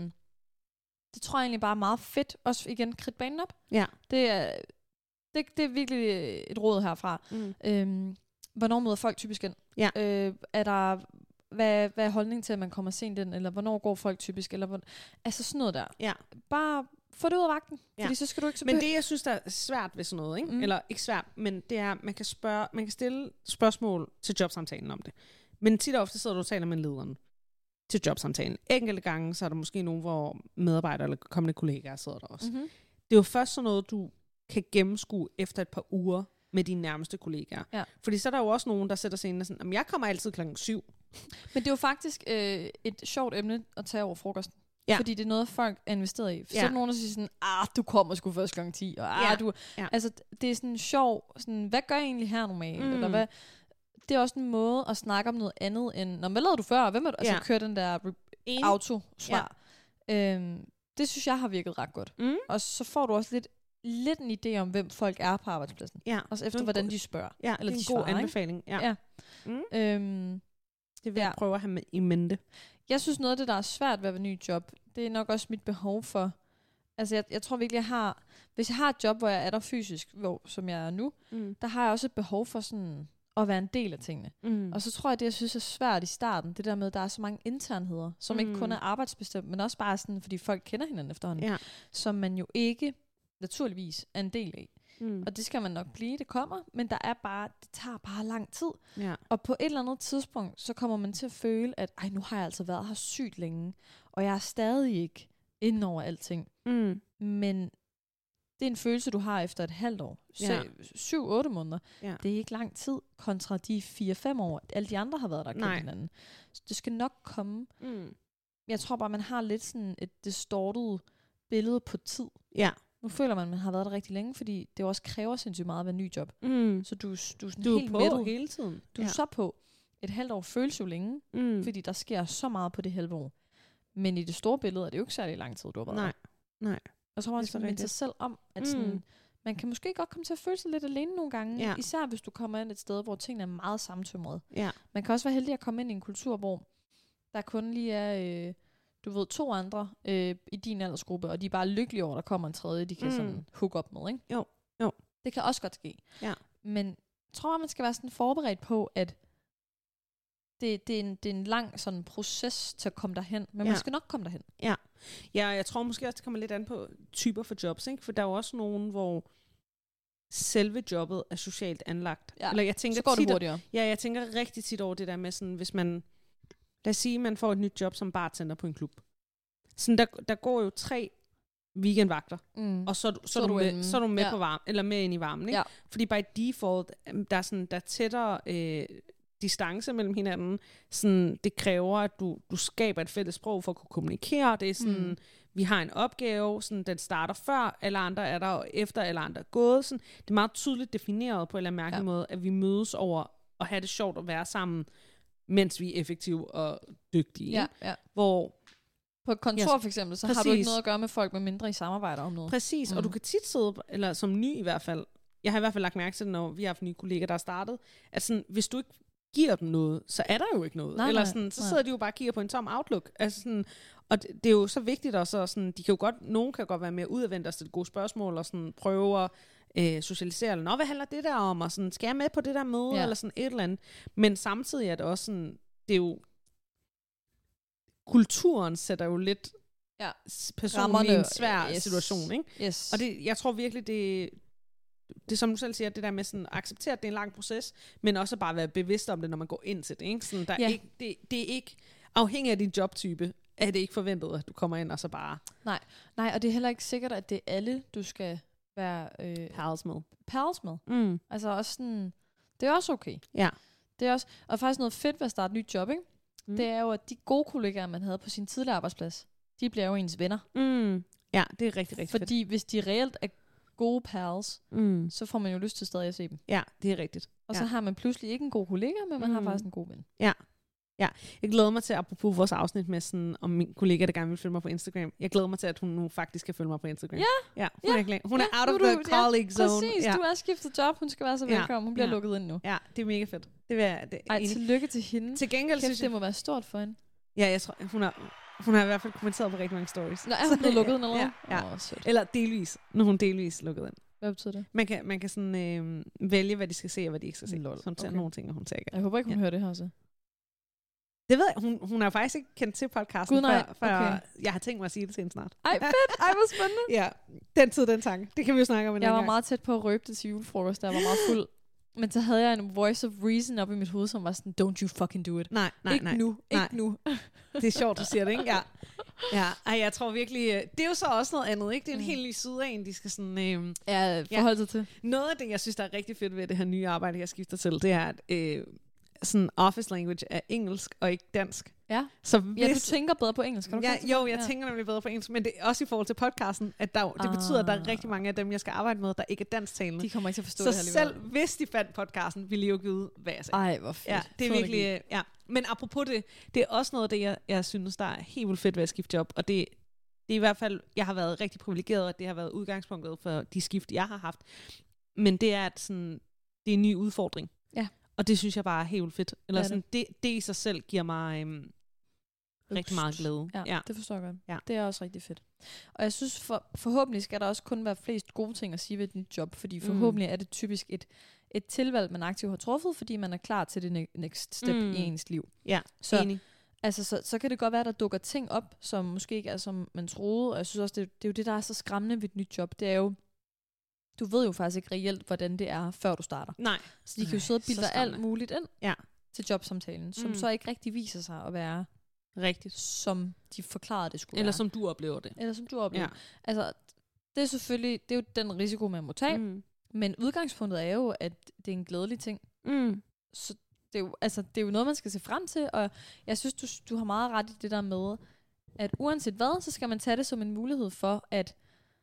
Det tror jeg egentlig bare er meget fedt. Også igen, kridt banen op. Ja. Det er virkelig et råd herfra. Hvornår møder folk typisk ind? Ja. Er der... Hvad er holdningen til, at man kommer sent ind? Eller hvornår går folk typisk? Eller altså sådan noget der. Ja. Bare få det ud af vagten. Fordi så skal du ikke så Men det, jeg synes, der er svært ved sådan noget, ikke? Eller ikke svært, men det er, man kan stille spørgsmål til jobsamtalen om det. Men tit og ofte sidder du og taler med lederen til jobsamtalen. Enkelte gange, så er der måske nogen, hvor medarbejdere eller kommende kollegaer sidder der også. Det er jo først sådan noget, du kan gennemskue efter et par uger med dine nærmeste kollegaer. Ja. Fordi så er der jo også nogen, der sætter sig ind og sådan, jeg kommer altid 7:00. Men det er jo faktisk et sjovt emne at tage over frokosten. Ja. Fordi det er noget, folk er investeret i. Så er der nogen, der siger sådan, du kommer sgu først 10:00. Og altså, det er sådan sjov, sådan, hvad gør jeg egentlig her normalt? Eller hvad? Det er også en måde at snakke om noget andet end, hvad lavede du før? Hvem er du? Altså, køre den der auto-svar. Det synes jeg har virket ret godt. Og så får du også lidt en idé om, hvem folk er på arbejdspladsen. Ja. Også efter, hvordan de spørger. Ja, eller det er en god anbefaling. Ja. Det vil jeg prøve at have med i mente. Jeg synes, noget af det, der er svært ved at være ny job, det er nok også mit behov for... Altså, jeg tror virkelig, hvis jeg har et job, hvor jeg er der fysisk, som jeg er nu, der har jeg også et behov for sådan at være en del af tingene. Og så tror jeg, det jeg synes er svært i starten, det der med, at der er så mange internheder, som ikke kun er arbejdsbestemt, men også bare sådan, fordi folk kender hinanden efterhånden, som man jo ikke naturligvis er en del af. Og det skal man nok blive, det kommer, men det tager bare lang tid. Ja. Og på et eller andet tidspunkt, så kommer man til at føle, at nu har jeg altså været her sygt længe, og jeg er stadig ikke inde over alting. Men det er en følelse, du har efter et halvt år. 7-8 måneder. Ja. Det er ikke lang tid kontra de 4-5 år, alle de andre har været der kendt hinanden. Så det skal nok komme. Jeg tror bare, man har lidt sådan et distortet billede på tid. Ja. Nu føler man har været der rigtig længe, fordi det også kræver sindssygt meget at være ny job. Så du er sådan helt på mættet hele tiden. Du er så på. Et halvt år føles jo længe, fordi der sker så meget på det halve år. Men i det store billede er det jo ikke særlig lang tid, du har været der. Nej. Og så må man minde sig selv om, at sådan, man kan måske godt komme til at føle sig lidt alene nogle gange. Især hvis du kommer ind et sted, hvor tingene er meget samtømrede. Man kan også være heldig at komme ind i en kultur, hvor der kun lige er, 2 andre i din aldersgruppe, og de er bare lykkelige over, at der kommer en tredje, de kan sådan hook op med, ikke? Jo. Det kan også godt ske. Ja. Men jeg tror, man skal være sådan forberedt på, at det er en lang sådan proces til at komme derhen, men man skal nok komme derhen. Ja, jeg tror måske også, det kommer lidt an på typer for jobs, ikke? For der er jo også nogen, hvor selve jobbet er socialt anlagt. Ja, eller jeg tænker så går det hurtigere. Jeg tænker rigtig tit over det der med sådan, hvis man, lad os sige, man får et nyt job som bartender på en klub. Sådan, der går jo 3 weekendvagter, og så er du med på varme, eller med ind i varmen, ikke? Ja. Fordi by default, der er tættere distance mellem hinanden. Sådan, det kræver, at du skaber et fælles sprog for at kunne kommunikere. Det er sådan, vi har en opgave, sådan, den starter før alle andre er der, og efter alle andre er gået. Sådan, det er meget tydeligt defineret på en eller anden mærkelig måde, at vi mødes over at have det sjovt at være sammen, mens vi er effektive og dygtige. Ja. Hvor på et kontor for eksempel, så har du ikke noget at gøre med folk, med mindre I samarbejder om noget. Præcis, og du kan tit sidde, eller som ny i hvert fald, jeg har i hvert fald lagt mærke til, når vi har haft nye kolleger, der er startet, at sådan, hvis du ikke giver dem noget, så er der jo ikke noget. Eller sådan, så sidder de jo bare og kigger på en tom outlook. Altså sådan, og det er jo så vigtigt også, sådan, nogen kan godt være mere udadvendt og stille gode spørgsmål, og sådan prøve at socialisere, eller hvad handler det der om, og sådan, skal jeg med på det der møde, eller sådan et eller andet. Men samtidig er det også sådan, det er jo, kulturen sætter jo lidt personen i en svær situation, ikke? Yes. Og jeg tror virkelig, det som du selv siger, det der med sådan at acceptere, at det er en lang proces, men også bare være bevidst om det, når man går ind til det, ikke? Sådan, det er ikke afhængig af din jobtype, er det ikke forventet, at du kommer ind og så bare... Nej, og det er heller ikke sikkert, at det er alle, du skal være... Pals med. Altså også sådan... Det er også okay. Ja. Det er også... Og faktisk noget fedt ved at starte et nyt job, ikke? Det er jo, at de gode kollegaer, man havde på sin tidligere arbejdsplads, de bliver jo ens venner. Ja, det er rigtig, rigtig Fordi fedt. hvis de reelt er gode pals, så får man jo lyst til stadig at se dem. Ja, det er rigtigt. Og så har man pludselig ikke en god kollega, men man har faktisk en god ven. Ja. Jeg glæder mig til, apropos vores afsnit med sådan, om min kollega, der gerne vil følge mig på Instagram. Jeg glæder mig til, at hun nu faktisk kan følge mig på Instagram. Hun er out of the colleague zone. Præcis, du er skiftet job. Hun skal være så velkommen. Hun bliver lukket ind nu. Ja, det er mega fedt. Tillykke til hende. Til gengæld synes jeg, det må være stort for hende. Ja, jeg tror, hun har i hvert fald kommenteret på rigtig mange stories. Nå, er hun blevet lukket ind eller noget? Eller delvis. Nu er hun delvis lukket ind. Hvad betyder det? Man kan sådan vælge, hvad de skal se, og hvad de ikke skal se. Hun tager nogle ting, og hun tager ikke. Jeg håber ikke, hun hører det her så. Det ved jeg. Hun har faktisk ikke kendt til podcasten, før jeg har tænkt mig at sige det til hende snart. Ej, fedt. Ej, hvor spændende. Ja, den tid, den tanke. Det kan vi jo snakke om en Jeg var gang. meget tæt på at røbe det til julefrokost, der var meget fuld. Men så havde jeg en voice of reason op i mit hoved, som var sådan, don't you fucking do it. Nej. Ikke nu. Det er sjovt, du siger det, ikke? Ja. Ej, jeg tror virkelig, det er jo så også noget andet, ikke? Det er en helt ny side af en, de skal sådan... forholde sig til. Noget af det, jeg synes, der er rigtig fedt ved det her nye arbejde, jeg skifter til, det er, at sådan office language er engelsk og ikke dansk. Ja, så du tænker bedre på engelsk. Kan du jeg tænker nemlig bedre på engelsk, men det er også i forhold til podcasten, at det betyder, at der er rigtig mange af dem, jeg skal arbejde med, der ikke er dansktalende. De kommer ikke til at forstå så det her Så selv hvis de fandt podcasten, ville de jo vide, hvad jeg sagde. Ej, hvor fedt. Ja, det er virkelig... Ja. Men apropos det er også noget af det, jeg synes, der er helt vildt fedt ved at skifte job, og det er i hvert fald, jeg har været rigtig privilegeret, at det har været udgangspunktet for de skift, jeg har haft. Men det er, at sådan, det er en ny udfordring. Ja. Og det synes jeg bare er helt vildt fedt. Eller sådan, det i sig selv giver mig rigtig meget glæde. Ja, det forstår jeg godt. Ja. Det er også rigtig fedt. Og jeg synes, forhåbentlig skal der også kun være flest gode ting at sige ved et nyt job, fordi forhåbentlig er det typisk et tilvalg, man aktivt har truffet, fordi man er klar til det next step i ens liv. Ja, så, enig. Altså, så kan det godt være, at der dukker ting op, som måske ikke er, som man troede. Og jeg synes også, det er jo det, der er så skræmmende ved et nyt job. Det er jo, du ved jo faktisk ikke reelt, hvordan det er, før du starter. Nej. Så de kan jo sidde og bilde dig alt muligt ind til jobsamtalen, som så ikke rigtig viser sig at være rigtigt, som de forklarede det skulle eller være. Som du oplever det. Eller som du oplever. Ja. Altså, det er selvfølgelig, det er jo den risiko, man må tage. Men udgangspunktet er jo, at det er en glædelig ting. Så det er jo noget, man skal se frem til, og jeg synes, du har meget ret i det der med, at uanset hvad, så skal man tage det som en mulighed for at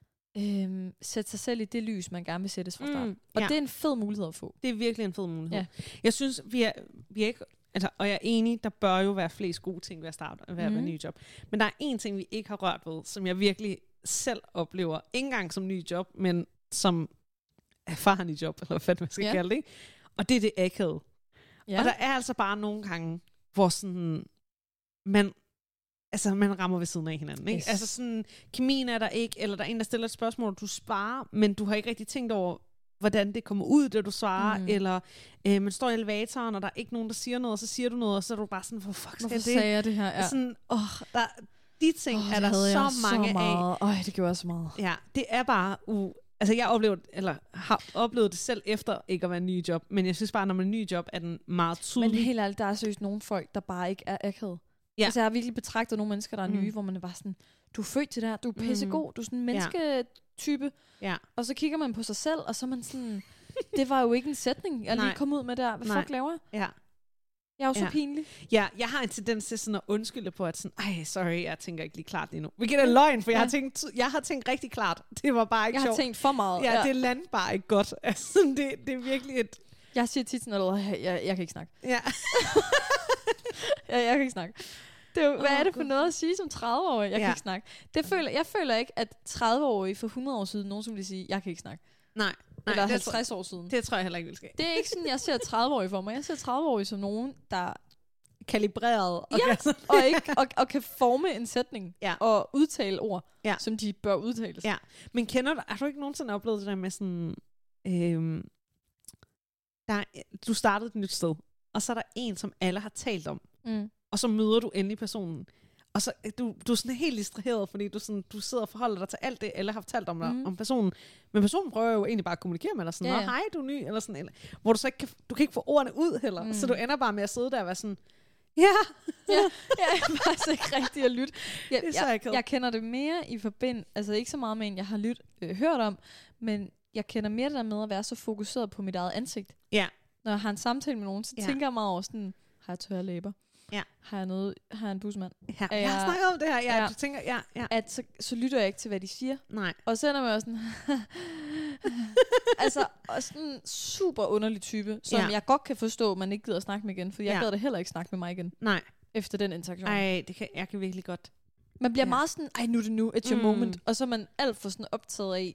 sætte sig selv i det lys, man gerne vil sættes fra start. Og det er en fed mulighed at få. Det er virkelig en fed mulighed. Ja. Jeg synes, vi er ikke, altså, og jeg er enig, der bør jo være flest gode ting ved at starte og være en ny job. Men der er en ting, vi ikke har rørt ved, som jeg virkelig selv oplever, ikke engang som ny job, men som erfaren i job, eller hvad man skal kalde det, ikke? Og det er det akavede. Ja. Og der er altså bare nogle gange, hvor sådan, man rammer ved siden af hinanden. Ikke? Yes. Altså sådan, kemien er der ikke, eller der er en, der stiller et spørgsmål, du sparer, men du har ikke rigtig tænkt over, hvordan det kommer ud, det du svarer, eller man står i elevatoren, og der er ikke nogen, der siger noget, og så siger du noget, og så er du bare sådan, hvor fuck skal det? Sagde jeg det her? Ja. Sådan, de ting er der så mange af. Det gjorde jeg så meget. Ja, det er bare altså jeg har oplevet det selv efter ikke at være en ny job, men jeg synes bare, når man er en ny job, er den meget tydelig. Men helt ærligt, der er seriøst nogle folk, der bare ikke er akavet. Ja. Altså jeg har virkelig betragtet nogle mennesker, der er nye, hvor man er bare sådan, du er født til det her, du er pissegod, du er sådan en mennesketype. Ja. Og så kigger man på sig selv, og så er man sådan, det var jo ikke en sætning, jeg lige kom ud med der. Hvad fuck laver jeg? Ja. Jeg er jo så pinlig. Ja, jeg har en tendens til sådan at undskylde på, at sådan, sorry, jeg tænker ikke lige klart lige nu. Hvilket er løgn, for jeg har tænkt rigtig klart. Det var bare ikke sjovt. Jeg har tænkt for meget. Ja, det landte bare ikke godt. Altså, det er virkelig et... Jeg siger tit sådan, jeg kan ikke snakke. Ja. jeg kan ikke snakke. Det er jo, hvad er det for noget at sige som 30-årig? Jeg kan ikke snakke. Jeg føler ikke, at 30-årige for 100 år siden nogen som ville sige, jeg kan ikke snakke. Nej. Eller 50 år siden. Det tror jeg heller ikke vil ske. Det er ikke sådan, jeg ser 30-årige for mig. Jeg ser 30-årige som nogen, der kalibreret og kan forme en sætning og udtale ord, som de bør udtales. Ja. Men har du ikke nogensinde oplevet det der med sådan, du startede et nyt sted, og så er der en, som alle har talt om, og så møder du endelig personen, og så du er sådan helt distraheret, fordi du sidder og forholder dig til alt det, alle har fortalt om dig, om personen. Men personen prøver jo egentlig bare at kommunikere med dig, sådan, hej, du er ny, eller sådan, eller, hvor du så ikke du kan ikke få ordene ud heller, så du ender bare med at sidde der og være sådan, jeg er faktisk ikke rigtig at lytte. Jeg kender det mere i altså ikke så meget med en, jeg har hørt om, men jeg kender mere det der med at være så fokuseret på mit eget ansigt. Ja. Når jeg har en samtale med nogen, så tænker jeg meget over sådan, har jeg tørre læber? Ja. Har jeg en busmand? Ja. Jeg har snakket om det her. Du tænker, At så lytter jeg ikke til, hvad de siger. Nej. Og så ender man også sådan... altså, og sådan en super underlig type, som jeg godt kan forstå, man ikke gider at snakke med igen, for jeg gider da heller ikke snakke med mig igen. Nej. Efter den interaktion. Ej, jeg kan virkelig godt. Man bliver meget sådan, nu er det nu, it's your moment. Og så er man alt for sådan optaget af,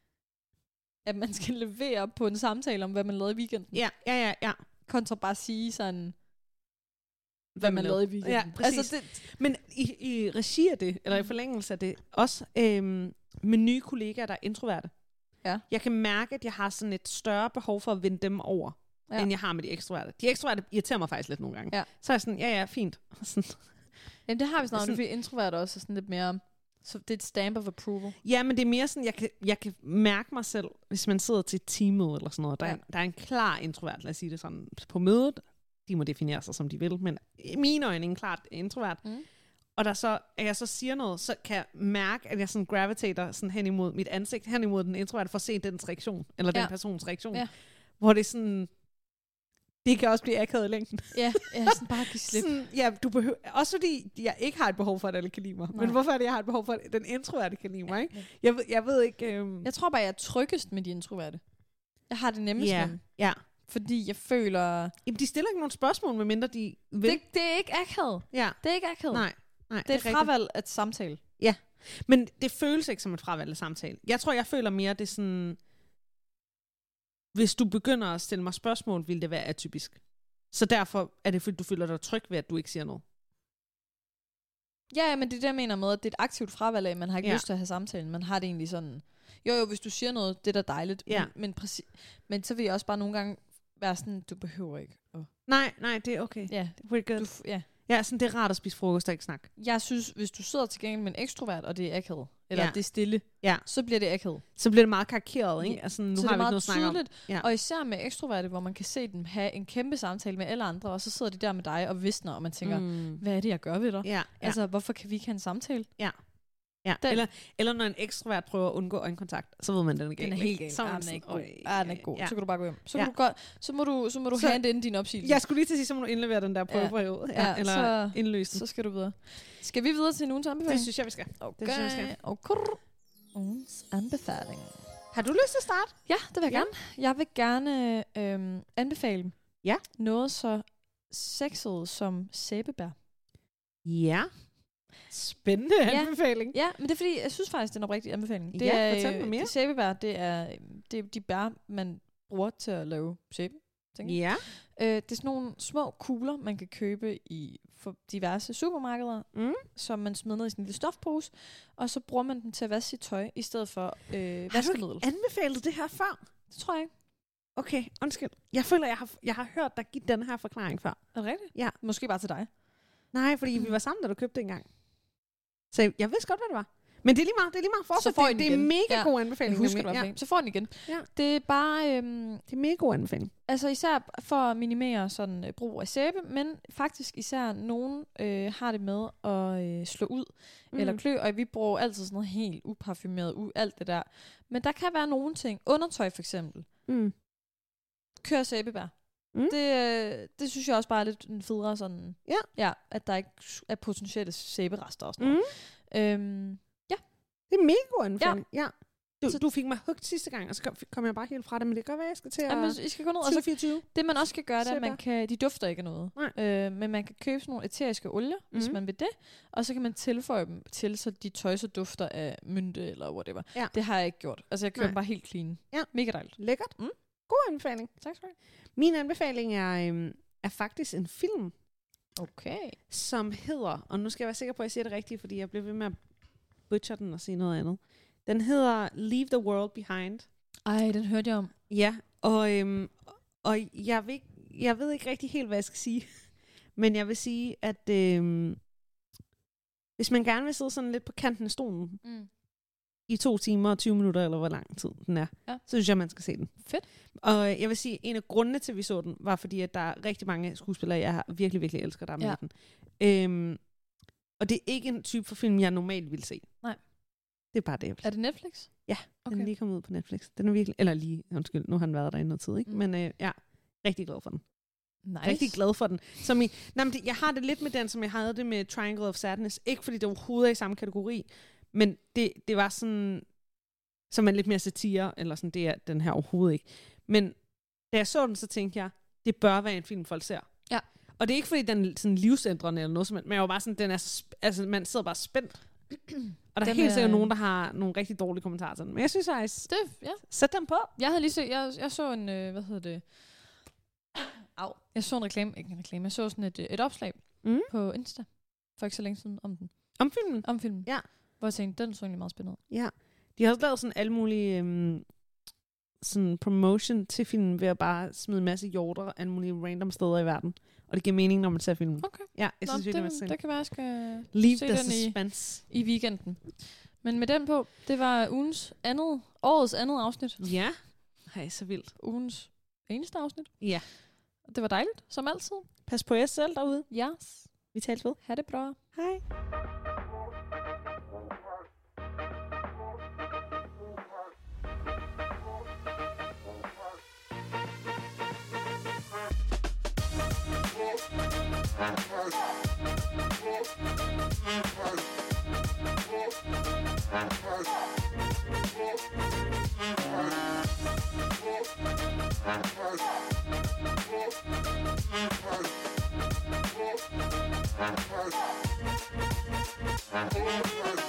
at man skal levere på en samtale om, hvad man lavede i weekenden. Ja. Kontra bare sige sådan... hvad man lavede i weekenden. Ja, præcis. Altså men i regi af det, eller i forlængelse af det, også med nye kollegaer, der er introverte. Ja. Jeg kan mærke, at jeg har sådan et større behov for at vinde dem over, end jeg har med de ekstroverte. De ekstroverte irriterer mig faktisk lidt nogle gange. Ja. Så er jeg sådan, fint. Jamen det har vi snart, fordi introverte også er sådan lidt mere... Så det er et stamp of approval. Ja, men det er mere sådan, jeg kan mærke mig selv, hvis man sidder til et teammøde eller sådan noget. Der er en klar introvert, lad os sige det sådan, på mødet. De må definere sig, som de vil, men i mine øjne en klart introvert. Og der så, at jeg så siger noget, så kan jeg mærke, at jeg sådan gravitater sådan hen imod mit ansigt, hen imod den introverte, for at se dens reaktion, eller den persons reaktion. Ja. Hvor det er sådan, det kan også blive akavet i længden. Ja, sådan bare give slip. Sådan, du behøver, også fordi jeg ikke har et behov for, at alle kan lide mig. Men hvorfor er det, jeg har et behov for, at den introverte kan lide mig? Ikke? Jeg ved ikke... Jeg tror bare, jeg er tryggest med de introverte. Jeg har det nemmest med dem. Ja. Fordi jeg føler... Jamen, de stiller ikke nogen spørgsmål, medmindre de vil. Det er ikke akavet. Ja. Det er ikke akavet. Nej, det er et fravalg af samtale. Ja, men det føles ikke som et fravalg af samtale. Jeg tror, jeg føler mere, det er sådan... Hvis du begynder at stille mig spørgsmål, vil det være atypisk. Så derfor er det, fordi du føler dig tryg ved, at du ikke siger noget. Ja, men det er det, jeg mener med, at det er et aktivt fravalg af, man har ikke lyst til at have samtalen. Man har det egentlig sådan... Jo, hvis du siger noget, det er da dejligt. Ja. Men så vil jeg også bare nogle gange være sådan, du behøver ikke. Nej, det er okay. Ja. We're good. Ja, sådan det er rart at spise frokost og ikke snakke. Jeg synes, hvis du sidder til gengæld med en ekstrovert, og det er akavet, eller det er stille, så bliver det akavet. Så bliver det meget karikeret, ikke? Altså, nu så har det er vi meget tydeligt. Ja. Og især med ekstroverte, hvor man kan se dem have en kæmpe samtale med alle andre, og så sidder de der med dig og visner, og man tænker, hvad er det, jeg gør ved dig? Ja. Altså, hvorfor kan vi ikke have en samtale? Ja. Eller når en ekstrovert prøver at undgå øjenkontakt, så ved man, den er galt. Den er helt galt. Den er ikke god. Den er ikke god. Så kan du bare gå hjem. Så må du hente ind din opsigelse. Jeg skulle lige til at sige, så må du indlevere den der prøveperiode. Eller indløse den. Så skal du videre. Skal vi videre til ugens anbefaling? Det synes jeg, vi skal. Ugens anbefaling. Har du lyst til at starte? Ja, det vil jeg gerne. Jeg vil gerne anbefale noget så sexet som sæbebær. Ja. Spændende anbefaling. Ja, men det er fordi, jeg synes faktisk, det er en oprigtig anbefaling. Det fortæl mig mere. Det sæbebær, det er de bær, man bruger til at lave sæbe. Ja. Det er sådan nogle små kugler, man kan købe i for diverse supermarkeder, som man smider ned i sådan en lille stofpose, og så bruger man den til at vaske sit tøj, i stedet for vaskemiddel. Har du anbefalet det her før? Det tror jeg ikke. Okay, undskyld. Jeg føler, jeg har hørt dig give den her forklaring før. Er det rigtigt? Ja. Måske bare til dig. Nej, fordi vi var sammen, da du købte det engang. Så jeg vidste godt, hvad det var. Men det er lige meget fortsat. Det er mega god anbefaling. Så får den igen. Ja. Det er bare... det er mega god anbefaling. Altså især for at minimere sådan brug af sæbe, men faktisk især nogen har det med at slå ud eller klø, og vi bruger altid sådan noget helt uparfumeret, alt det der. Men der kan være nogle ting. Undertøj for eksempel. Kør sæbebær. Det synes jeg også bare er lidt en federe sådan... Ja, at der ikke er potentielle sæberester og sådan noget. Det er mega god anbefaling. Ja. Du fik mig hugt sidste gang, og så kom jeg bare helt fra det, men det kan være, jeg skal til at... I skal gå ned, og så det man også skal gøre, det er, at man kan... De dufter ikke af noget. Men man kan købe sådan nogle æteriske olier, hvis man vil det, og så kan man tilføje dem til, så de tøj så dufter af mynte eller whatever. Ja. Det har jeg ikke gjort. Altså, jeg kører dem bare helt clean. Ja. Mega dejligt. Lækkert. God anbefaling. Tak skal du have. Min anbefaling er faktisk en film. Okay. Som hedder, og nu skal jeg være sikker på, at jeg siger det rigtigt, fordi jeg blev ved med at butcher den og sige noget andet. Den hedder Leave the World Behind. Ej, den hørte jeg om. Ja, og jeg ved ikke rigtig helt, hvad jeg skal sige. Men jeg vil sige, at hvis man gerne vil sidde sådan lidt på kanten af stolen, i 2 timer og 20 minutter, eller hvor lang tid den er, så synes jeg, man skal se den. Fedt. Og jeg vil sige, en af grundene til, at vi så den, var fordi, at der er rigtig mange skuespillere, jeg virkelig, virkelig elsker, der er med den. Og det er ikke en type for film, jeg normalt vil se. Nej. Det er bare det, jeg vil. Er det Netflix? Ja, den er lige kommet ud på Netflix. Den er virkelig, eller lige, undskyld, nu har den været der i noget tid, ikke? Men ja, rigtig glad for den. Nice. Rigtig glad for den. Jeg har det lidt med den, som jeg havde det med Triangle of Sadness. Ikke fordi det overhovedet er i samme kategori, men det var sådan, som er lidt mere satire, eller sådan, det er den her overhovedet ikke. Men da jeg så den, så tænkte jeg, det bør være en film, folk ser. Ja. Og det er ikke fordi, den er sådan livsændrende eller noget, men jeg var bare sådan, den er så, man sidder bare spændt. Og der er helt sikkert nogen, der har nogle rigtig dårlige kommentarer til den. Men jeg synes faktisk, sæt dem på. Jeg havde lige set, jeg så en, jeg så en reklame, ikke en reklame, jeg så sådan et opslag på Insta, for ikke så længe siden om den. Om filmen? Om filmen. Ja. Hvor jeg tænkte, den så egentlig meget spændende. Ja. De har også lavet sådan alle mulige sådan promotion til filmen ved at bare smide en masse hjorter alle mulige random steder i verden. Og det giver mening, når man ser filmen. Okay. Ja, jeg synes virkelig, det kan være, jeg skal Leave se the den suspense i weekenden. Men med den på, det var årets andet afsnit. Ja. Hej, så vildt. Ugens eneste afsnit. Ja. Det var dejligt, som altid. Pas på jer selv derude. Yes. Vi tales ved. Ha' det bra. Hej. Hey.